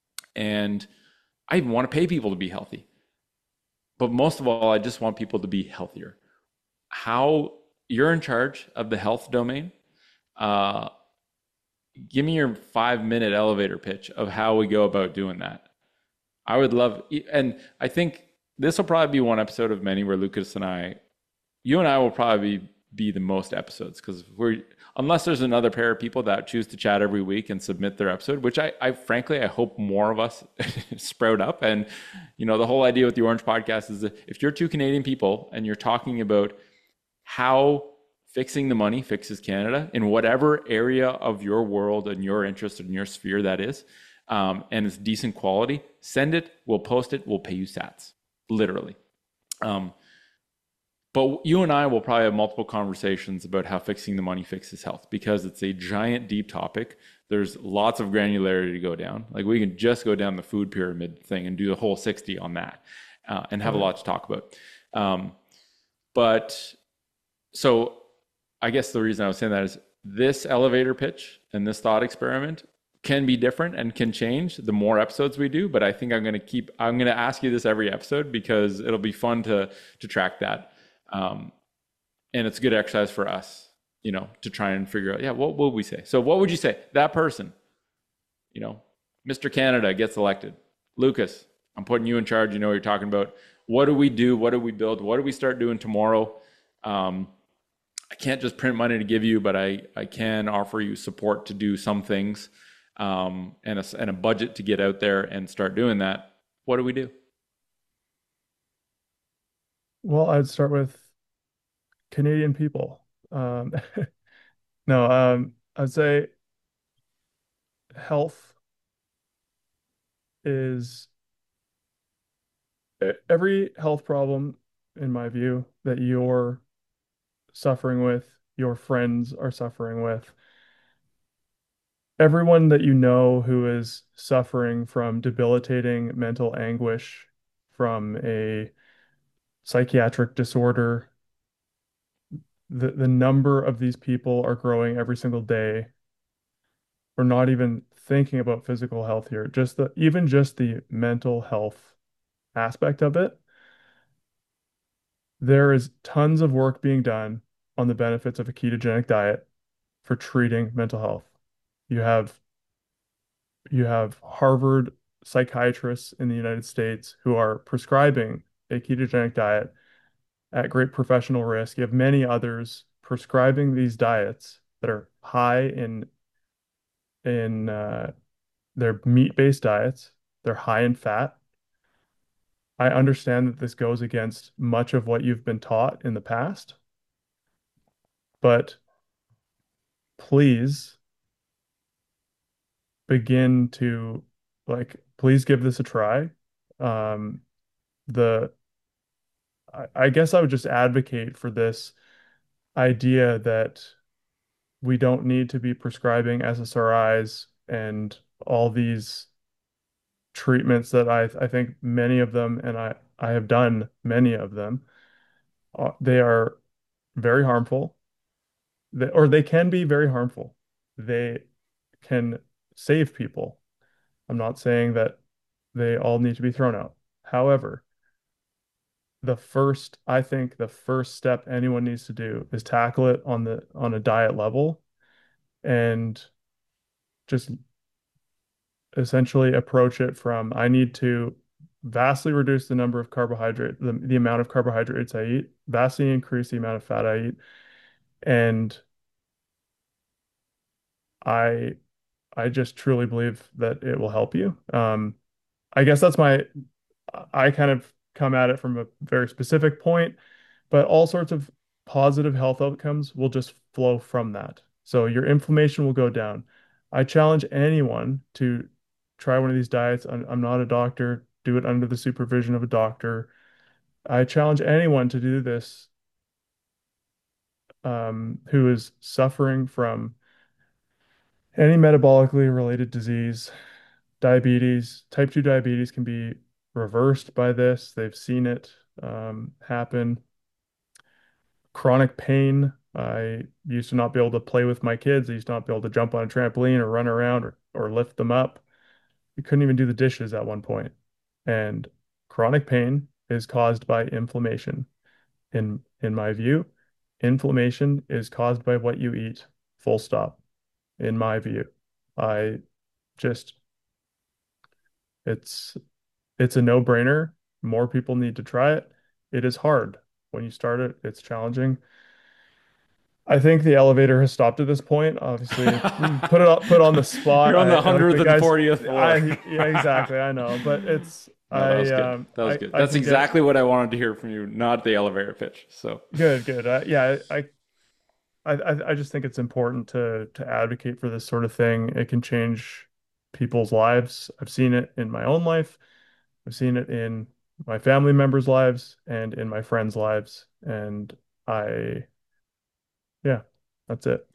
and I even want to pay people to be healthy. But most of all, I just want people to be healthier. How you're in charge of the health domain? Uh, give me your five minute elevator pitch of how we go about doing that. I would love, and I think this will probably be one episode of many where Lucas and I, you and I will probably be the most episodes because we're, unless there's another pair of people that choose to chat every week and submit their episode, which I, I frankly, I hope more of us sprout up. And, you know, the whole idea with the Orange Podcast is that if you're two Canadian people and you're talking about how fixing the money fixes Canada in whatever area of your world and your interest in your sphere that is, um, and it's decent quality, send it. We'll post it. We'll pay you sats, literally. Um, but you and I will probably have multiple conversations about how fixing the money fixes health because it's a giant, deep topic. There's lots of granularity to go down. Like we can just go down the food pyramid thing and do the whole sixty on that uh, and have Oh a yeah. lot to talk about. Um, but so I guess the reason I was saying that is this elevator pitch and this thought experiment can be different and can change the more episodes we do. But I think I'm going to keep, I'm going to ask you this every episode because it'll be fun to, to track that. Um, and it's a good exercise for us, you know, to try and figure out, yeah, what will we say? So what would you say? That person, you know, Mister Canada gets elected. Lucas, I'm putting you in charge. You know what you're talking about. What do we do? What do we build? What do we start doing tomorrow? Um, I can't just print money to give you, but I, I can offer you support to do some things um, and, a, and a budget to get out there and start doing that. What do we do? Well, I'd start with Canadian people. Um, no, um, I'd say health is e- every health problem, in my view, that you're suffering with, your friends are suffering with, everyone that you know who is suffering from debilitating mental anguish, from a psychiatric disorder, the, the number of these people are growing every single day. We're not even thinking about physical health here, just the even just the mental health aspect of it. There is tons of work being done on the benefits of a ketogenic diet for treating mental health. You have you have Harvard psychiatrists in the United States who are prescribing a ketogenic diet at great professional risk. You have many others prescribing these diets that are high in in uh, their meat-based diets. They're high in fat. I understand that this goes against much of what you've been taught in the past, but please begin to like please give this a try. Um, the I, I guess I would just advocate for this idea that we don't need to be prescribing S S R Is and all these treatments that I I think many of them, and I I have done many of them, uh, they are very harmful. They, or they can be very harmful. They can save people. I'm not saying that they all need to be thrown out. However, the first, I think the first step anyone needs to do is tackle it on the on a diet level and just essentially approach it from I need to vastly reduce the number of carbohydrate, the, the amount of carbohydrates I eat, vastly increase the amount of fat I eat, and I I just truly believe that it will help you. Um, I guess that's my, I kind of come at it from a very specific point, but all sorts of positive health outcomes will just flow from that. So your inflammation will go down. I challenge anyone to try one of these diets. I'm, I'm not a doctor, do it under the supervision of a doctor. I challenge anyone to do this um, who is suffering from any metabolically related disease. Diabetes, type two diabetes can be reversed by this. They've seen it um, happen. Chronic pain. I used to not be able to play with my kids. I used to not be able to jump on a trampoline or run around or, or lift them up. You couldn't even do the dishes at one point. And chronic pain is caused by inflammation. In in my view, inflammation is caused by what you eat. Full stop. In my view, I just it's It's a no-brainer. More people need to try it. It is hard. When you start it, it's challenging. I think the elevator has stopped at this point. Obviously, put it up, put on the spot. You're on the I like the guys. one hundred fortieth floor. I yeah, exactly. I know, but it's No, that I was good. um That was I good. I That's can get exactly what I wanted to hear from you, not the elevator pitch. So, good, good. Uh, yeah, I, I I I just think it's important to to advocate for this sort of thing. It can change people's lives. I've seen it in my own life. I've seen it in my family members' lives and in my friends' lives. And I, yeah, that's it.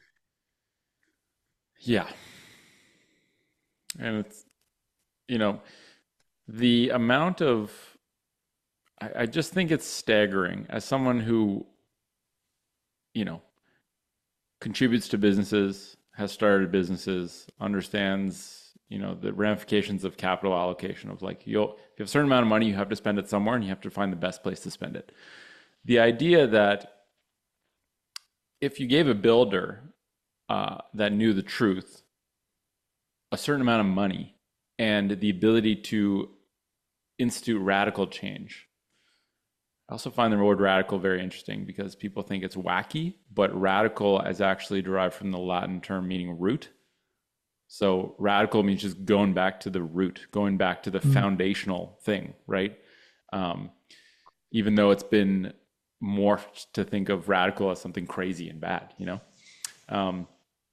yeah. And it's, you know, the amount of, I, I just think it's staggering as someone who, you know, contributes to businesses, has started businesses, understands, you know, the ramifications of capital allocation of like, you'll, if you have a certain amount of money, you have to spend it somewhere and you have to find the best place to spend it. The idea that if you gave a builder uh, that knew the truth a certain amount of money and the ability to institute radical change. I also find the word radical very interesting because people think it's wacky, but radical is actually derived from the Latin term meaning root. So radical means just going back to the root, going back to the Mm. foundational thing, right? Um, even though it's been morphed to think of radical as something crazy and bad, you know? Um,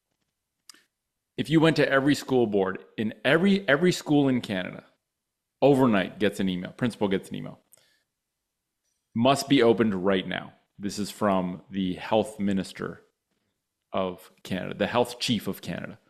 if you went to every school board in every every school in Canada, overnight gets an email, principal gets an email, must be opened right now. This is from the health minister of Canada, the health chief of Canada.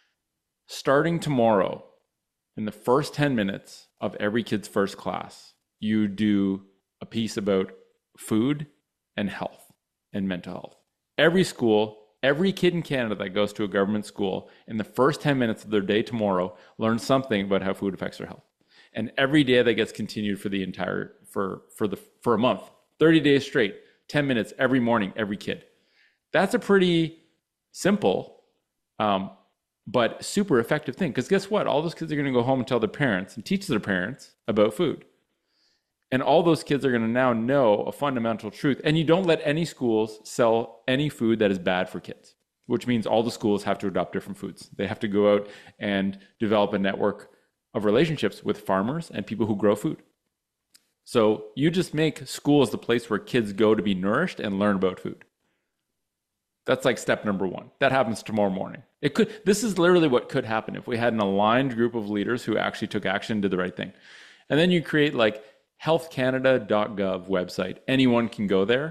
Starting tomorrow, in the first ten minutes of every kid's first class, you do a piece about food and health and mental health. Every school, every kid in Canada that goes to a government school, in the first ten minutes of their day tomorrow, learns something about how food affects their health. And every day that gets continued for the entire, for, for the, for a month, thirty days straight, ten minutes every morning, every kid. That's a pretty simple, um, but super effective thing. Because guess what? All those kids are going to go home and tell their parents and teach their parents about food. And all those kids are going to now know a fundamental truth. And you don't let any schools sell any food that is bad for kids, which means all the schools have to adopt different foods. They have to go out and develop a network of relationships with farmers and people who grow food. So you just make schools the place where kids go to be nourished and learn about food. That's like step number one. That happens tomorrow morning. It could. This is literally what could happen if we had an aligned group of leaders who actually took action and did the right thing. And then you create like health canada dot gov website. Anyone can go there,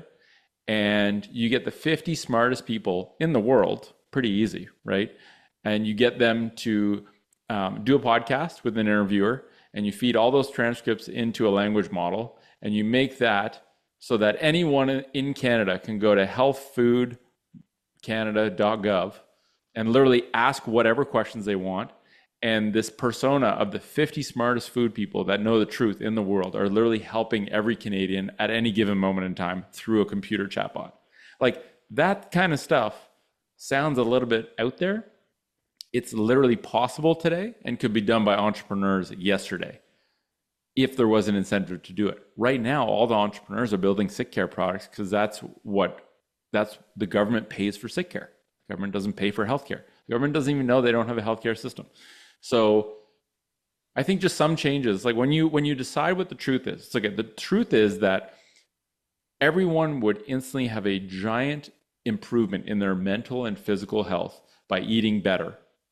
and you get the fifty smartest people in the world. Pretty easy, right? And you get them to um, do a podcast with an interviewer, and you feed all those transcripts into a language model, and you make that so that anyone in Canada can go to health food canada dot gov and literally ask whatever questions they want. And this persona of the fifty smartest food people that know the truth in the world are literally helping every Canadian at any given moment in time through a computer chatbot. Like that kind of stuff sounds a little bit out there. It's literally possible today and could be done by entrepreneurs yesterday if there was an incentive to do it. Right now, all the entrepreneurs are building sick care products because that's what that's the government pays for sick care. The government doesn't pay for healthcare. The government doesn't even know they don't have a healthcare system. So I think just some changes, like when you when you decide what the truth is, it's like the truth is that everyone would instantly have a giant improvement in their mental and physical health by eating better.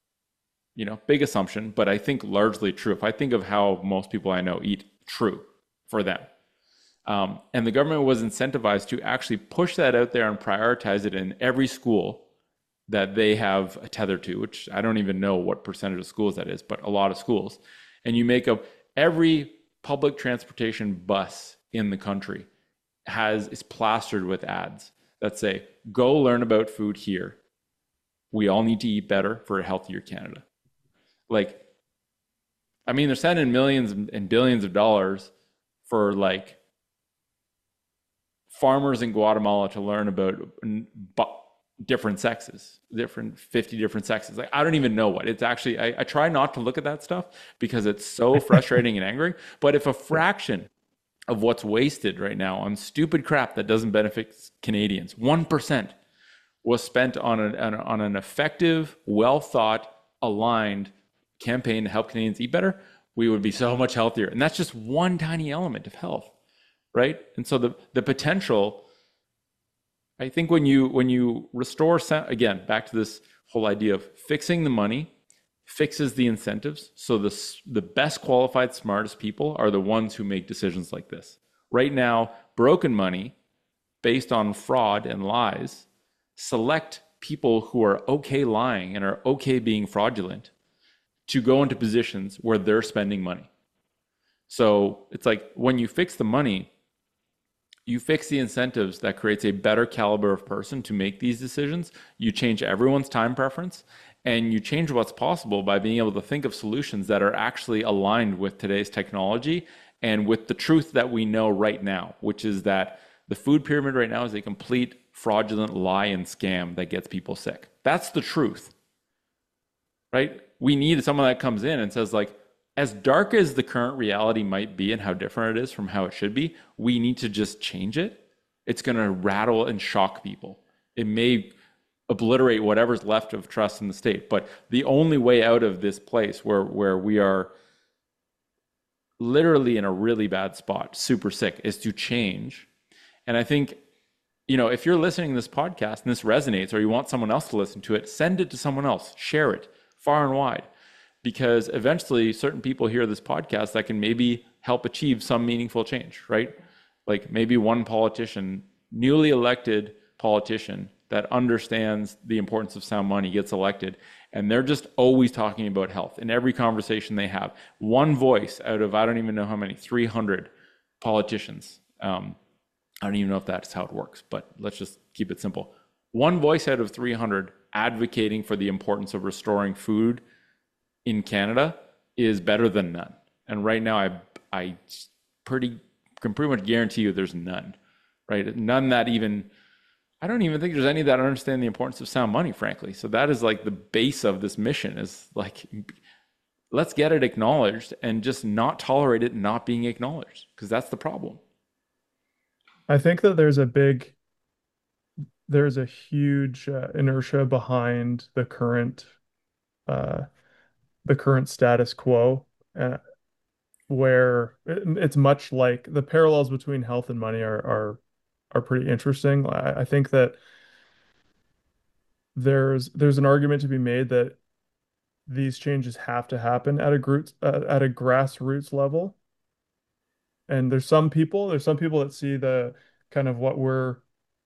You know, big assumption, but I think largely true. If I think of how most people I know eat, true for them. Um, and the government was incentivized to actually push that out there and prioritize it in every school that they have a tether to, which I don't even know what percentage of schools that is, but a lot of schools. And you make up every public transportation bus in the country has is plastered with ads that say, go learn about food here. We all need to eat better for a healthier Canada. Like, I mean, they're sending millions and billions of dollars for like farmers in Guatemala to learn about different sexes, different fifty different sexes. Like, I don't even know what it's actually. I, I try not to look at that stuff because it's so frustrating and angering. But if a fraction of what's wasted right now on stupid crap that doesn't benefit Canadians, one percent was spent on an on an effective, well thought, aligned campaign to help Canadians eat better, we would be so much healthier. And that's just one tiny element of health, right? And so the the potential, I think when you when you restore, again, back to this whole idea of fixing the money, fixes the incentives. So the, the best qualified, smartest people are the ones who make decisions like this. Right now, broken money based on fraud and lies select people who are okay lying and are okay being fraudulent to go into positions where they're spending money. So it's like when you fix the money, you fix the incentives that creates a better caliber of person to make these decisions. You change everyone's time preference, and you change what's possible by being able to think of solutions that are actually aligned with today's technology and with the truth that we know right now, which is that the food pyramid right now is a complete fraudulent lie and scam that gets people sick. That's the truth, right? We need someone that comes in and says, like, as dark as the current reality might be and how different it is from how it should be, we need to just change it. It's going to rattle and shock people. It may obliterate whatever's left of trust in the state, but the only way out of this place where, where we are literally in a really bad spot, super sick, is to change. And I think you know, if you're listening to this podcast and this resonates or you want someone else to listen to it, send it to someone else, share it far and wide. Because eventually certain people hear this podcast that can maybe help achieve some meaningful change, right? Like maybe one politician, newly elected politician that understands the importance of sound money gets elected, and they're just always talking about health in every conversation they have. One voice out of, I don't even know how many, three hundred politicians. Um, I don't even know if that's how it works, but let's just keep it simple. One voice out of three hundred advocating for the importance of restoring food in Canada is better than none. And right now, I I pretty can pretty much guarantee you there's none, right? None that even, I don't even think there's any that understand the importance of sound money, frankly. So that is like the base of this mission is like, let's get it acknowledged and just not tolerate it not being acknowledged, because that's the problem. I think that there's a big, there's a huge uh, inertia behind the current, uh, the current status quo, uh, where it- it's much like the parallels between health and money are are are pretty interesting. I, I think that there's there's an argument to be made that these changes have to happen at a group uh, at a grassroots level. And there's some people, there's some people that see the kind of what we're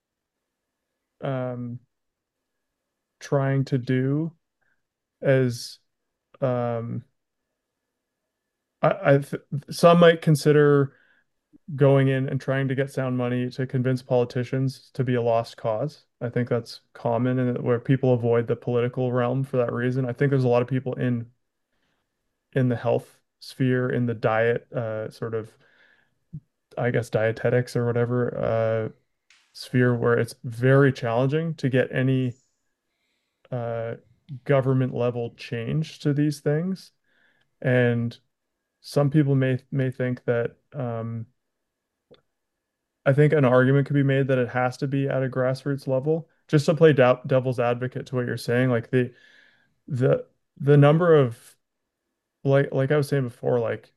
um, trying to do as um, I, I th some might consider going in and trying to get sound money to convince politicians to be a lost cause. I think that's common and where people avoid the political realm for that reason. I think there's a lot of people in in the health sphere, in the diet, uh, sort of, I guess, dietetics or whatever, uh, sphere where it's very challenging to get any uh, government level change to these things. And some people may may think that um, I think an argument could be made that it has to be at a grassroots level. Just to play de devil's advocate to what you're saying, like the the the number of, like like I was saying before, like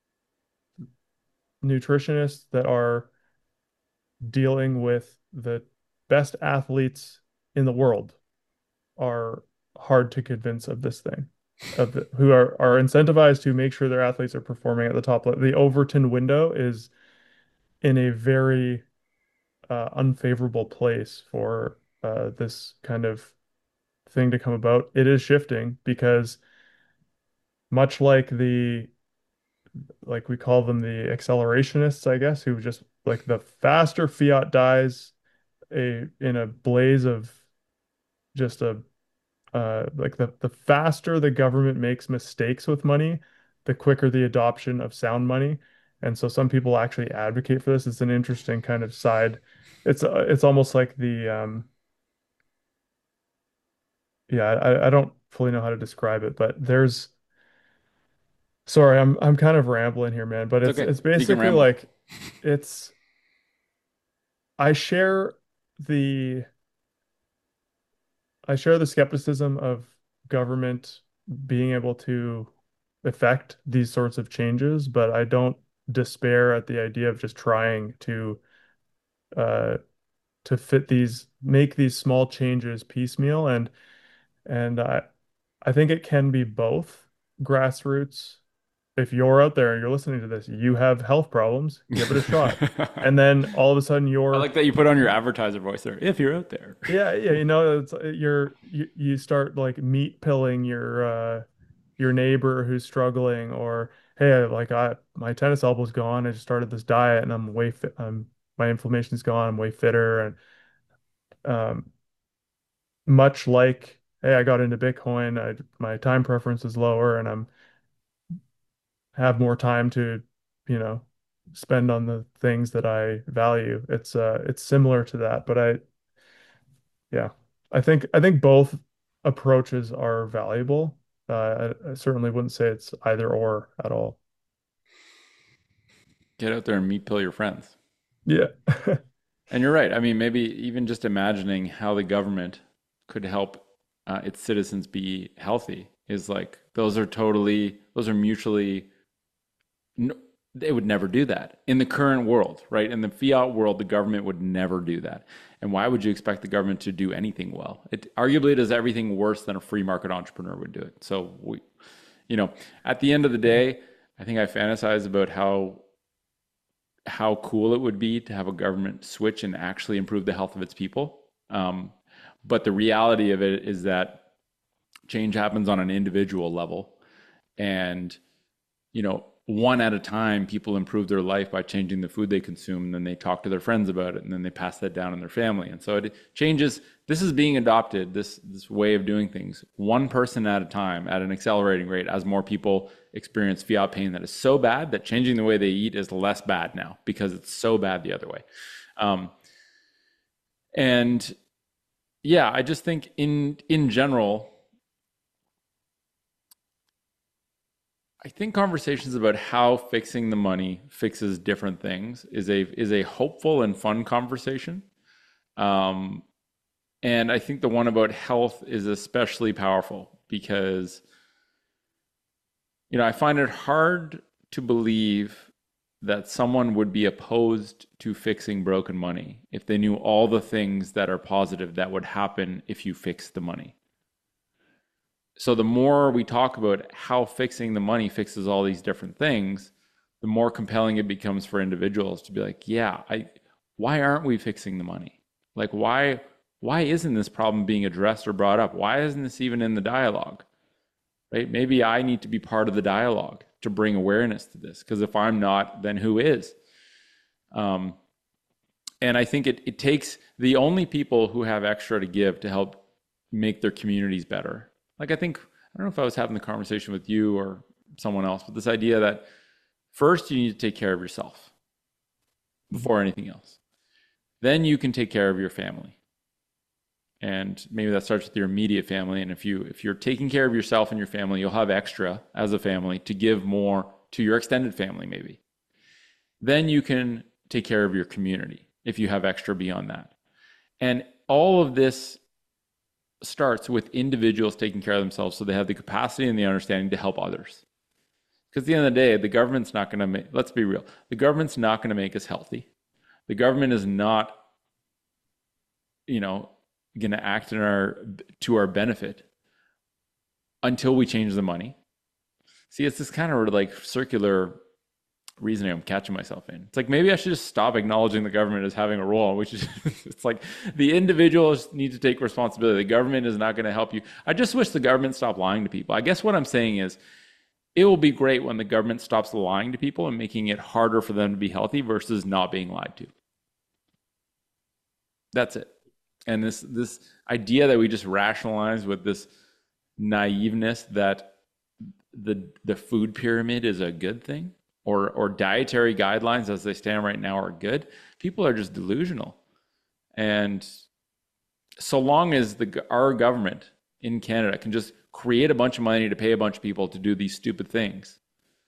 nutritionists that are dealing with the best athletes in the world are hard to convince of this thing, of the, who are are incentivized to make sure their athletes are performing at the top level. The Overton window is in a very uh, unfavorable place for uh, this kind of thing to come about. It is shifting because much like the, like we call them the accelerationists, I guess, who just like the faster fiat dies a in a blaze of just a uh, like the the faster the government makes mistakes with money, the quicker the adoption of sound money. And so some people actually advocate for this. It's an interesting kind of side. It's uh, it's almost like the um yeah, I, I don't fully know how to describe it, but there's, sorry, I'm I'm kind of rambling here, man, but It's it's okay. it's You can basically ramble. like it's I share the I share the skepticism of government being able to effect these sorts of changes, but I don't despair at the idea of just trying to uh to fit these make these small changes piecemeal, and and I I think it can be both grassroots. If you're out there and you're listening to this, you have health problems, give it a shot. And then all of a sudden I you're like that you put on your advertiser voice there. If you're out there. yeah, yeah, you know, it's you're you, you start like meat pilling your uh your neighbor who's struggling, or hey, like I my tennis elbow's gone. I just started this diet and I'm way fit. I'm my inflammation's gone. I'm way fitter, and um much like hey, I got into Bitcoin. I my time preference is lower, and I'm have more time to, you know, spend on the things that I value. It's uh it's similar to that, but I yeah, I think I think both approaches are valuable. Uh, I, I certainly wouldn't say it's either or at all. Get out there and meet pill your friends. Yeah. And you're right. I mean, maybe even just imagining how the government could help uh, its citizens be healthy is like those are totally those are mutually They would never do that in the current world, right? In the fiat world, the government would never do that. And why would you expect the government to do anything well? It arguably does everything worse than a free market entrepreneur would do it. So we, you know, at the end of the day, I think I fantasize about how how cool it would be to have a government switch and actually improve the health of its people. Um, but the reality of it is that change happens on an individual level, and you know, one at a time, people improve their life by changing the food they consume, and then they talk to their friends about it, and then they pass that down in their family. And so it changes. This is being adopted, this this way of doing things, one person at a time at an accelerating rate as more people experience fiat pain that is so bad that changing the way they eat is less bad now because it's so bad the other way. Um, and yeah, I just think in in general, I think conversations about how fixing the money fixes different things is a is a hopeful and fun conversation. Um, and I think the one about health is especially powerful because, you know, I find it hard to believe that someone would be opposed to fixing broken money if they knew all the things that are positive that would happen if you fix the money. So the more we talk about how fixing the money fixes all these different things, the more compelling it becomes for individuals to be like, yeah, I why aren't we fixing the money? Like why why isn't this problem being addressed or brought up? Why isn't this even in the dialogue? Right? Maybe I need to be part of the dialogue to bring awareness to this. Because if I'm not, then who is? Um, and I think it, it takes the only people who have extra to give to help make their communities better. Like I think, I don't know if I was having the conversation with you or someone else, but this idea that first you need to take care of yourself before anything else. Then you can take care of your family. And maybe that starts with your immediate family. And if you if you're taking care of yourself and your family, you'll have extra as a family to give more to your extended family, maybe. Then you can take care of your community if you have extra beyond that. And all of this starts with individuals taking care of themselves so they have the capacity and the understanding to help others. Because at the end of the day, the government's not going to make, let's be real, the government's not going to make us healthy. The government is not, you know, going to act in our to our benefit until we change the money. See, it's this kind of like circular reasoning I'm catching myself in. It's like maybe I should just stop acknowledging the government as having a role, which is it's like the individuals need to take responsibility. The government is not going to help you. I just wish the government stopped lying to people. I guess what I'm saying is it will be great when the government stops lying to people and making it harder for them to be healthy versus not being lied to. That's it. And this this idea that we just rationalize with this naiveness that the the food pyramid is a good thing or or dietary guidelines as they stand right now are good, people are just delusional. And so long as the our government in Canada can just create a bunch of money to pay a bunch of people to do these stupid things,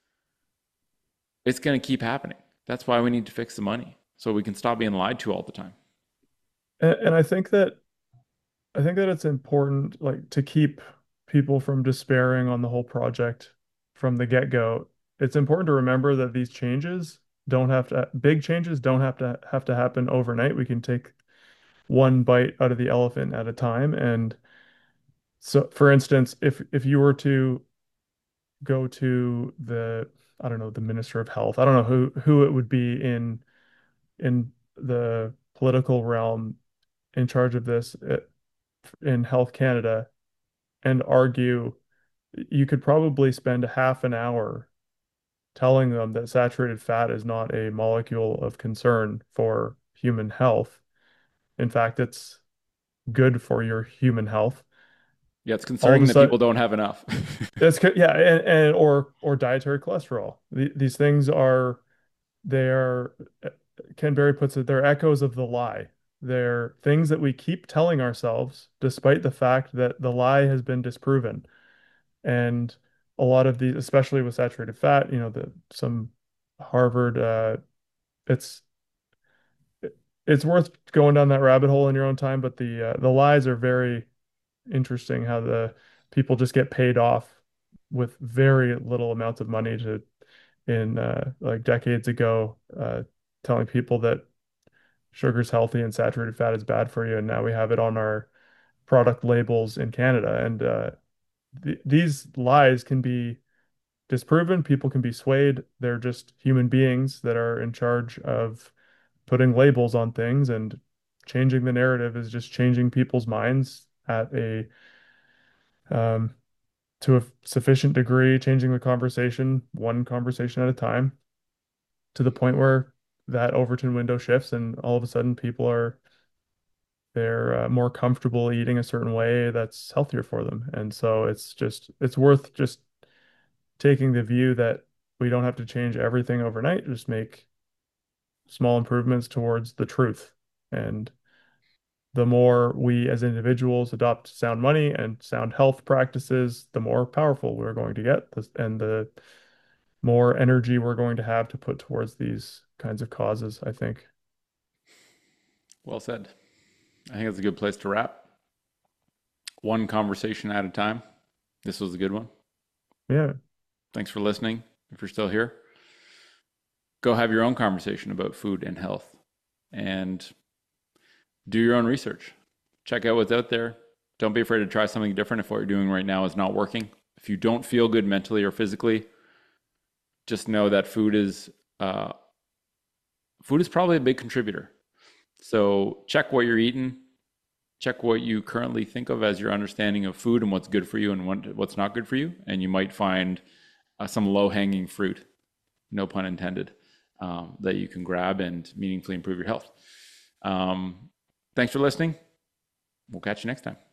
it's going to keep happening. That's why we need to fix the money so we can stop being lied to all the time. And, and I think that I think that it's important, like, to keep people from despairing on the whole project from the get-go. It's important to remember that these changes don't have to, big changes don't have to have to happen overnight. We can take one bite out of the elephant at a time. And so, for instance, if if you were to go to the, I don't know, the Minister of Health, I don't know who who it would be in in the political realm in charge of this uh, in Health Canada, and argue, you could probably spend a half an hour telling them that saturated fat is not a molecule of concern for human health. In fact, it's good for your human health. Yeah, it's All of concerning a that people sudden, don't have enough. it's yeah, and, and or or dietary cholesterol. The, these things are they are Ken Berry puts it, they're echoes of the lie. They're things that we keep telling ourselves, despite the fact that the lie has been disproven. And a lot of these, especially with saturated fat, you know, the some Harvard, uh, it's it's worth going down that rabbit hole in your own time. But the uh, the lies are very interesting. How the people just get paid off with very little amounts of money to in uh, like decades ago, uh, telling people that sugar's healthy and saturated fat is bad for you, and now we have it on our product labels in Canada. And uh, th these lies can be disproven. People can be swayed. They're just human beings that are in charge of putting labels on things, and changing the narrative is just changing people's minds at a um, to a sufficient degree, changing the conversation one conversation at a time to the point where that Overton window shifts, and all of a sudden people are they're uh, more comfortable eating a certain way that's healthier for them. And so it's just it's worth just taking the view that we don't have to change everything overnight, just make small improvements towards the truth. And the more we as individuals adopt sound money and sound health practices, the more powerful we're going to get, and the more energy we're going to have to put towards these kinds of causes, I think. Well said. I think it's a good place to wrap. One conversation at a time. This was a good one. Yeah. Thanks for listening. If you're still here, go have your own conversation about food and health and do your own research. Check out what's out there. Don't be afraid to try something different if what you're doing right now is not working. If you don't feel good mentally or physically, just know that food is uh, food is probably a big contributor. So check what you're eating. Check what you currently think of as your understanding of food and what's good for you and what, what's not good for you. And you might find uh, some low hanging fruit, no pun intended, um, that you can grab and meaningfully improve your health. Um, thanks for listening. We'll catch you next time.